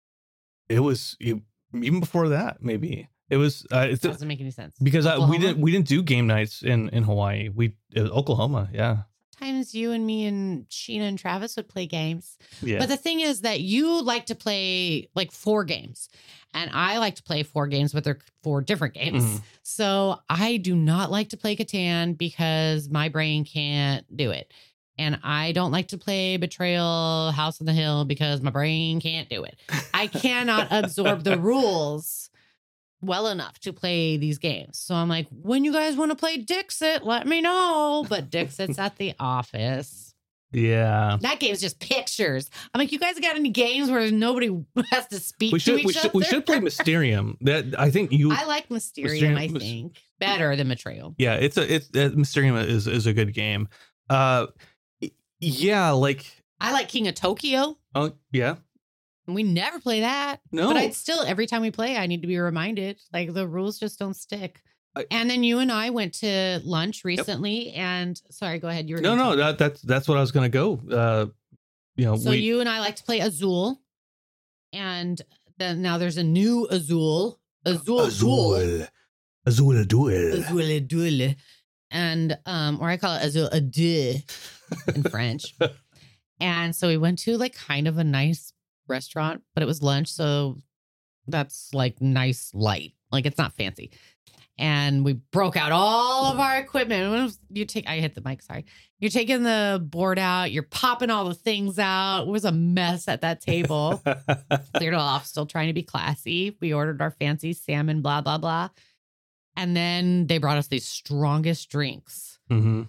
it was e- even before that maybe it was uh, it's, Doesn't make any sense. because I, we Oklahoma? didn't we didn't do game nights in in Hawaii. We it was Oklahoma, yeah, Sometimes you and me and Sheena and Travis would play games. yeah. But the thing is that you like to play like four games, and I like to play four games, but they're four different games. Mhm. So I do not like to play Catan because my brain can't do it. And I don't like to play Betrayal House on the Hill because my brain can't do it. I cannot absorb the rules well enough to play these games. So I'm like, when you guys want to play Dixit, let me know. But Dixit's at the office. yeah. That game's just pictures. I'm like, you guys got any games where nobody has to speak We to should each we should other? we should play Mysterium. That I think you I like Mysterium, Mysterium- I think, better than Betrayal. yeah. It's a it's uh, Mysterium is is a good game. Uh, y- yeah, like I like King of Tokyo. oh yeah. And we never play that. No. But I'd still, every time we play, I need to be reminded. Like the rules just don't stick. I- and then you and I went to lunch recently, and sorry, go ahead. You were No, gonna no, talk. that that's that's what I was gonna go. Uh, you know, So we you and I like to play Azul, and then now there's a new Azul, Azul, Azul, Azul Duel. Azul, Azul, and um, or I call it Azul Adieu in French. And so we went to like kind of a nice restaurant, but it was lunch, so that's like nice light, like it's not fancy. And we broke out all of our equipment. When it was- you take, I hit the mic. Sorry, you're taking the board out. You're popping all the things out. It was a mess at that table. Cleared it off. Still trying to be classy. We ordered our fancy salmon, blah blah blah, and then they brought us these strongest drinks. hmm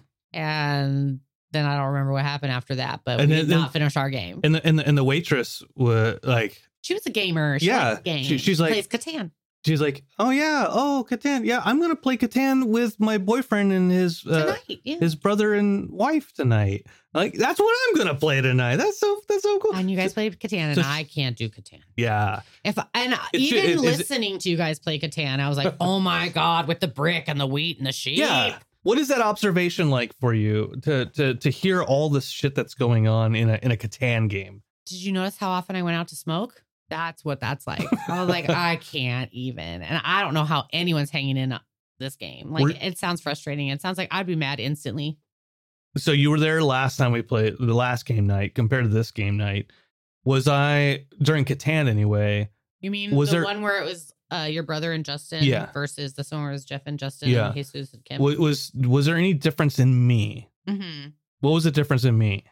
And then I don't remember what happened after that, but And we then- did then- not finish our game. And the and the, and the waitress was like, She was a gamer. She Yeah, likes games. she- she's like- plays Catan. she's like, oh yeah, oh Catan, yeah, I'm gonna play Catan with my boyfriend and his uh, Tonight, yeah. his brother and wife tonight. Like that's what I'm gonna play tonight. That's so that's so cool. And you guys play Catan, and So- I can't do Catan. Yeah, If and It's ju- even is- is it- listening to you guys play Catan, I was like, oh my god, with the brick and the wheat and the sheep. yeah. What is that observation like for you to to to hear all this shit that's going on in a in a Catan game? Did you notice how often I went out to smoke? That's what that's like. I was like, I can't even, and I don't know how anyone's hanging in this game. Like, We're- it sounds frustrating. It sounds like I'd be mad instantly. So you were there last time we played the last game night compared to this game night. was I during Catan anyway? You mean Was the there- one where it was uh, your brother and Justin Yeah. versus the one where it was Jeff and Justin Yeah. and Jesus and Kim? Was, was was there any difference in me? hmm What was the difference in me?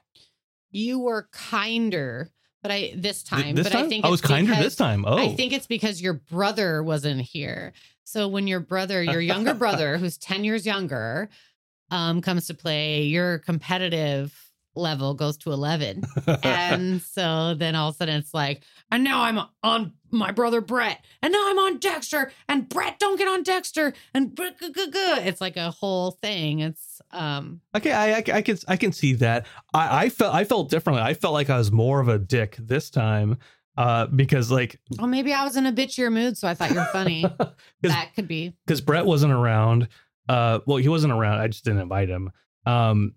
You were kinder, but I this Th- time. this but time I think I it's was kinder because- this time. Oh, I think it's because your brother wasn't here. So when your brother, your younger brother, who's ten years younger, um, comes to play, your competitive level goes to eleven. And so then all of a sudden it's like, and now I'm on my brother Brett, and now I'm on Dexter, and Brett don't get on Dexter, and br- g- g- g- it's like a whole thing. It's um okay. I, I I can I can see that. I, I felt I felt differently. I felt like I was more of a dick this time. Uh, because like, well, maybe I was in a bitchier mood, so I thought you were funny. That could be. because Brett wasn't around. Uh, well, he wasn't around. I just didn't invite him. Um,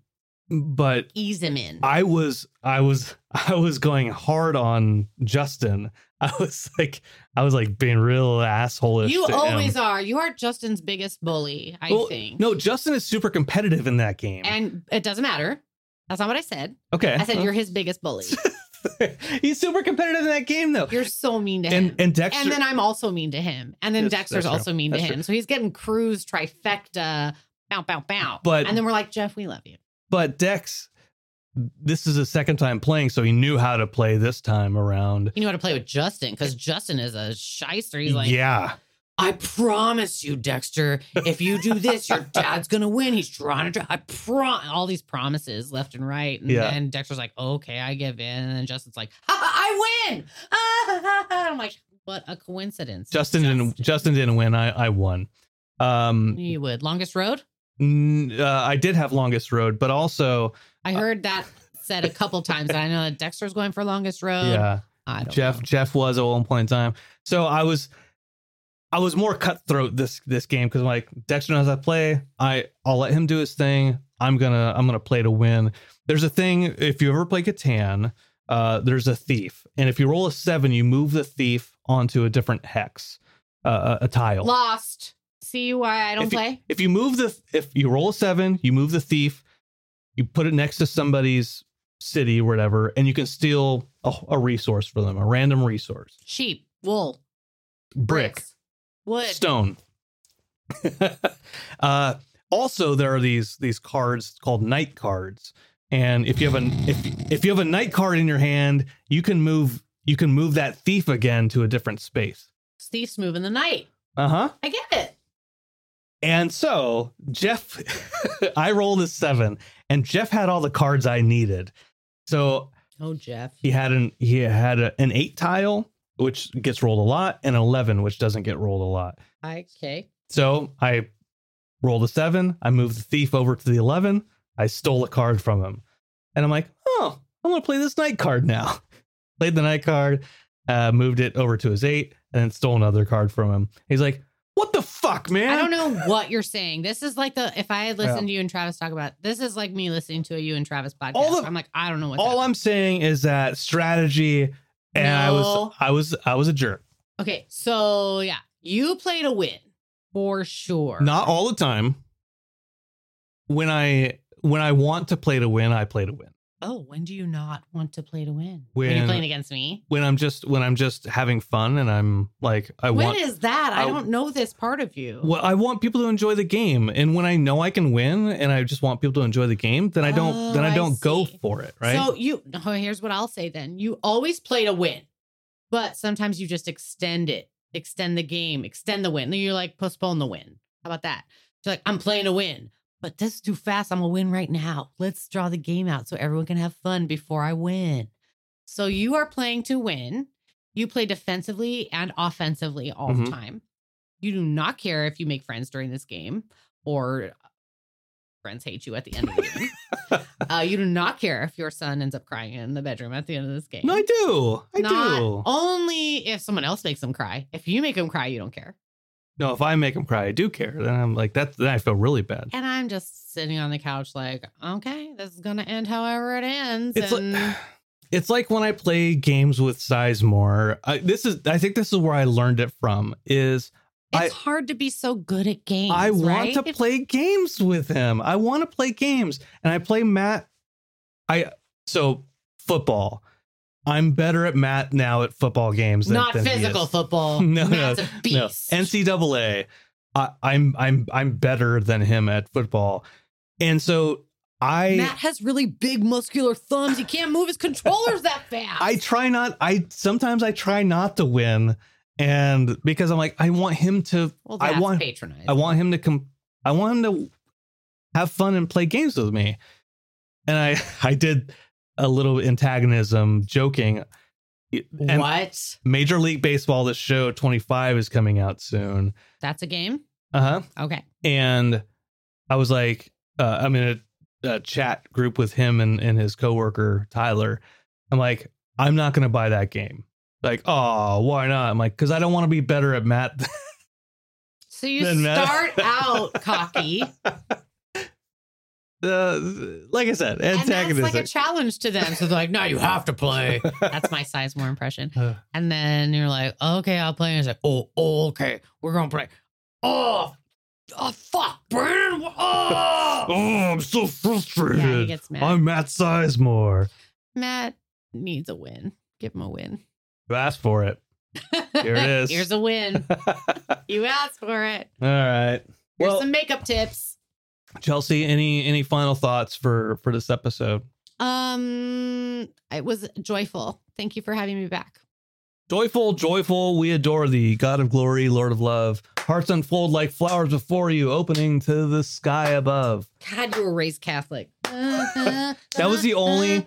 but Ease him in. I was, I was, I was going hard on Justin. I was like, I was like being real asshole-ish. You to always him. are. You are Justin's biggest bully, I Well, think. No, Justin is super competitive in that game. And it doesn't matter. That's not what I said. okay, I said you're his biggest bully. he's super competitive in that game, though. You're so mean to him. And and Dexter. And then I'm also mean to him. And then That's- Dexter's that's true. also mean That's to him. true. So he's getting Cruz trifecta, bow, bow, bow. But- and then we're like, Jeff, we love you. but Dex, this is his second time playing, so he knew how to play this time around. You know how to play with Justin because Justin is a shyster. He's like, yeah. I promise you, Dexter, if you do this, your dad's going to win. He's trying to, I prom all these promises left and right. And Yeah. then Dexter's like, okay, I give in. And then Justin's like, ha, ha, I win. Ah, I'm like, what a coincidence. Justin didn't. Justin didn't win. I I won. Um, You would. Longest road? n- uh, I did have longest road, but also I heard that said a couple times. And I know that Dexter's going for longest road. yeah, I don't Jeff know. Jeff was at one point in time. So I was I was more cutthroat this this game because like Dexter knows how to play. I I'll let him do his thing. I'm gonna I'm gonna play to win. There's a thing if you ever play Catan. Uh, there's a thief, and if you roll a seven, you move the thief onto a different hex, uh, a, a tile. Lost. See why I don't if you, play? If you move the, if you roll a seven, you move the thief, you put it next to somebody's city or whatever, and you can steal a, a resource for them, a random resource. Sheep, wool, Brick, bricks, wood. stone. uh, also, there are these these cards called night cards, and if you have a if if you have a night card in your hand, you can move you can move that thief again to a different space. Thief's move in the night. Uh huh. I get it. And so Jeff, I rolled a seven, and Jeff had all the cards I needed. So Oh, Jeff. he had an he had a, an eight tile, which gets rolled a lot, and an eleven, which doesn't get rolled a lot. Okay. So I rolled a seven. I moved the thief over to the eleven. I stole a card from him, and I'm like, oh, I'm gonna play this night card now. Played the night card, uh, moved it over to his eight, and then stole another card from him. He's like, what the fuck, man? I don't know what you're saying. This is like the if I had listened to you and Travis talk about this is like me listening to a you and Travis podcast. All the- I'm like, I don't know what All I'm saying is that strategy, and I was No. I was I was a jerk. Okay, so yeah, you play to win for sure. Not all the time. When I when I want to play to win, I play to win. Oh, when do you not want to play to win? When, you're When- playing against me? When I'm just when I'm just having fun and I'm like I When want is that? I, I- don't know this part of you. well, I want people to enjoy the game, and when I know I can win and I just want people to enjoy the game, then I don't Oh, then I I don't go see. for it, right? So you oh, here's what I'll say then. You always play to win, but sometimes you just extend it, extend the game, extend the win. Then you're like, postpone the win. How about that? You're like, I'm playing to win, but this is too fast. I'm gonna win right now. Let's draw the game out so everyone can have fun before I win. So you are playing to win. You play defensively and offensively all Mhm. the time. You do not care if you make friends during this game or friends hate you at the end of the game. Uh, you do not care if your son ends up crying in the bedroom at the end of this game. no, I do. I Not do. only if someone else makes them cry. If you make them cry, you don't care. No, if I make them cry, I do care. Then I'm like that. Then I feel really bad. And I'm just sitting on the couch like, okay, this is gonna end however it ends. It's and like it's like when I play games with Sizemore. I, this is I think this is where I learned it from. Is I- it's hard to be so good at games. I want right? to play games with him. I want to play games, and I play Matt. I so football. I'm better at Matt now at football games than, Not than he physical is. football. No, Matt's no, a beast. no. N C double A. I, I'm I'm I'm better than him at football, and so I Matt has really big muscular thumbs. He can't move his controllers that fast. I try not. I sometimes I try not to win, and because I'm like I want him to. well, that's I want patronizing. I want him to come. I want him to have fun and play games with me, and I I did a little antagonism, joking. And what? Major League Baseball, the show twenty-five is coming out soon. That's a game? Uh huh. Okay. And I was like, uh, I'm in a, a chat group with him and, and his coworker, Tyler. I'm like, I'm not going to buy that game. Like, oh, why not? I'm like, because I don't want to be better at Matt. So you Then Matt- start out cocky, Uh, like I said, and that's antagonistic. like a challenge to them. So they're like, no, you have to play. That's my Sizemore impression. Uh. And then you're like, okay, I'll play. And it's like, oh, oh okay, we're going to play. Oh, oh, fuck, Brandon. Oh, oh, I'm so frustrated. Yeah, he gets mad. I'm Matt Sizemore. Matt needs a win. Give him a win. You asked for it. Here it is. Here's a win. You asked for it. All right. Here's Well, some makeup tips. Chelsea, any any final thoughts for for this episode? Um, it was joyful. Thank you for having me back. Joyful, joyful, we adore thee, God of glory, Lord of love. Hearts unfold like flowers before you, opening to the sky above. God, you were raised Catholic. That was the only.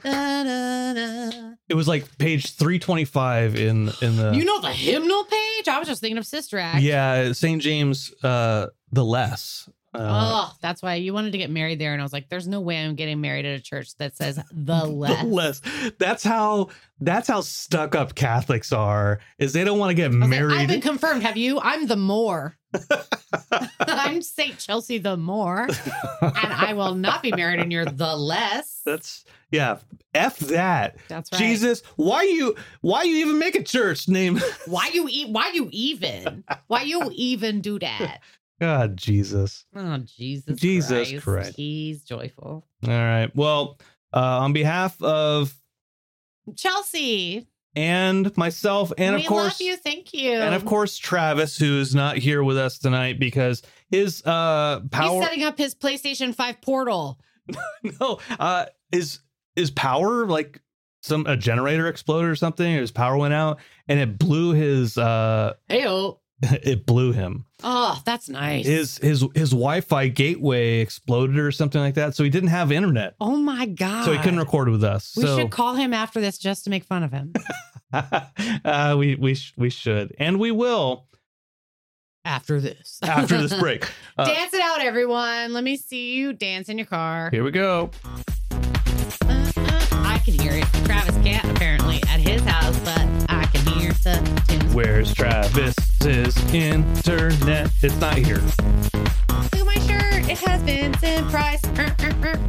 It was like page three twenty-five in in the. You know the hymnal page? I was just thinking of Sister Act. Yeah, Saint James, uh, the less. Uh, Oh, that's why you wanted to get married there. And I was like, there's no way I'm getting married at a church that says the less. The less. That's how. That's how stuck up Catholics are. Is they don't want to get I was like, married. I've been confirmed. Have you? I'm the more. I'm Saint Chelsea the more. And I will not be married and you're the less. That's yeah. F that. That's right. Jesus, why you why you even make a church named Why you eat? Why you even? Why you even do that? God Jesus. Oh, Jesus Jesus Christ. Christ. He's joyful. All right. Well, uh, on behalf of Chelsea. and myself and we of course love you. Thank you. and of course Travis, who's not here with us tonight because his uh power He's setting up his PlayStation five portal. no uh his his power like some a generator exploded or something, or his power went out and it blew his uh Heyo. it blew him. Oh, that's nice. His his his Wi-Fi gateway exploded or something like that, so he didn't have internet, oh my God. so he couldn't record with us. We so should call him after this just to make fun of him. uh, we we sh- we should, and we will After this. after this break. Uh, Dance it out, everyone. Let me see you dance in your car. here we go. Uh, uh, I can hear it. Travis can't, apparently, at his house, but I can hear the tunes. Where's Travis's internet? It's not here. Look at my shirt. It has Vincent Price. Er, er, er.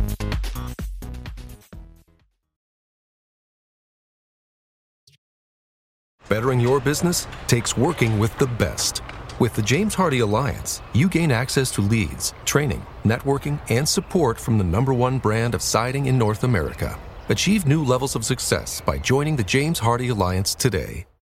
Bettering your business takes working with the best. With the James Hardie Alliance, you gain access to leads, training, networking, and support from the number one brand of siding in North America. Achieve new levels of success by joining the James Hardie Alliance today.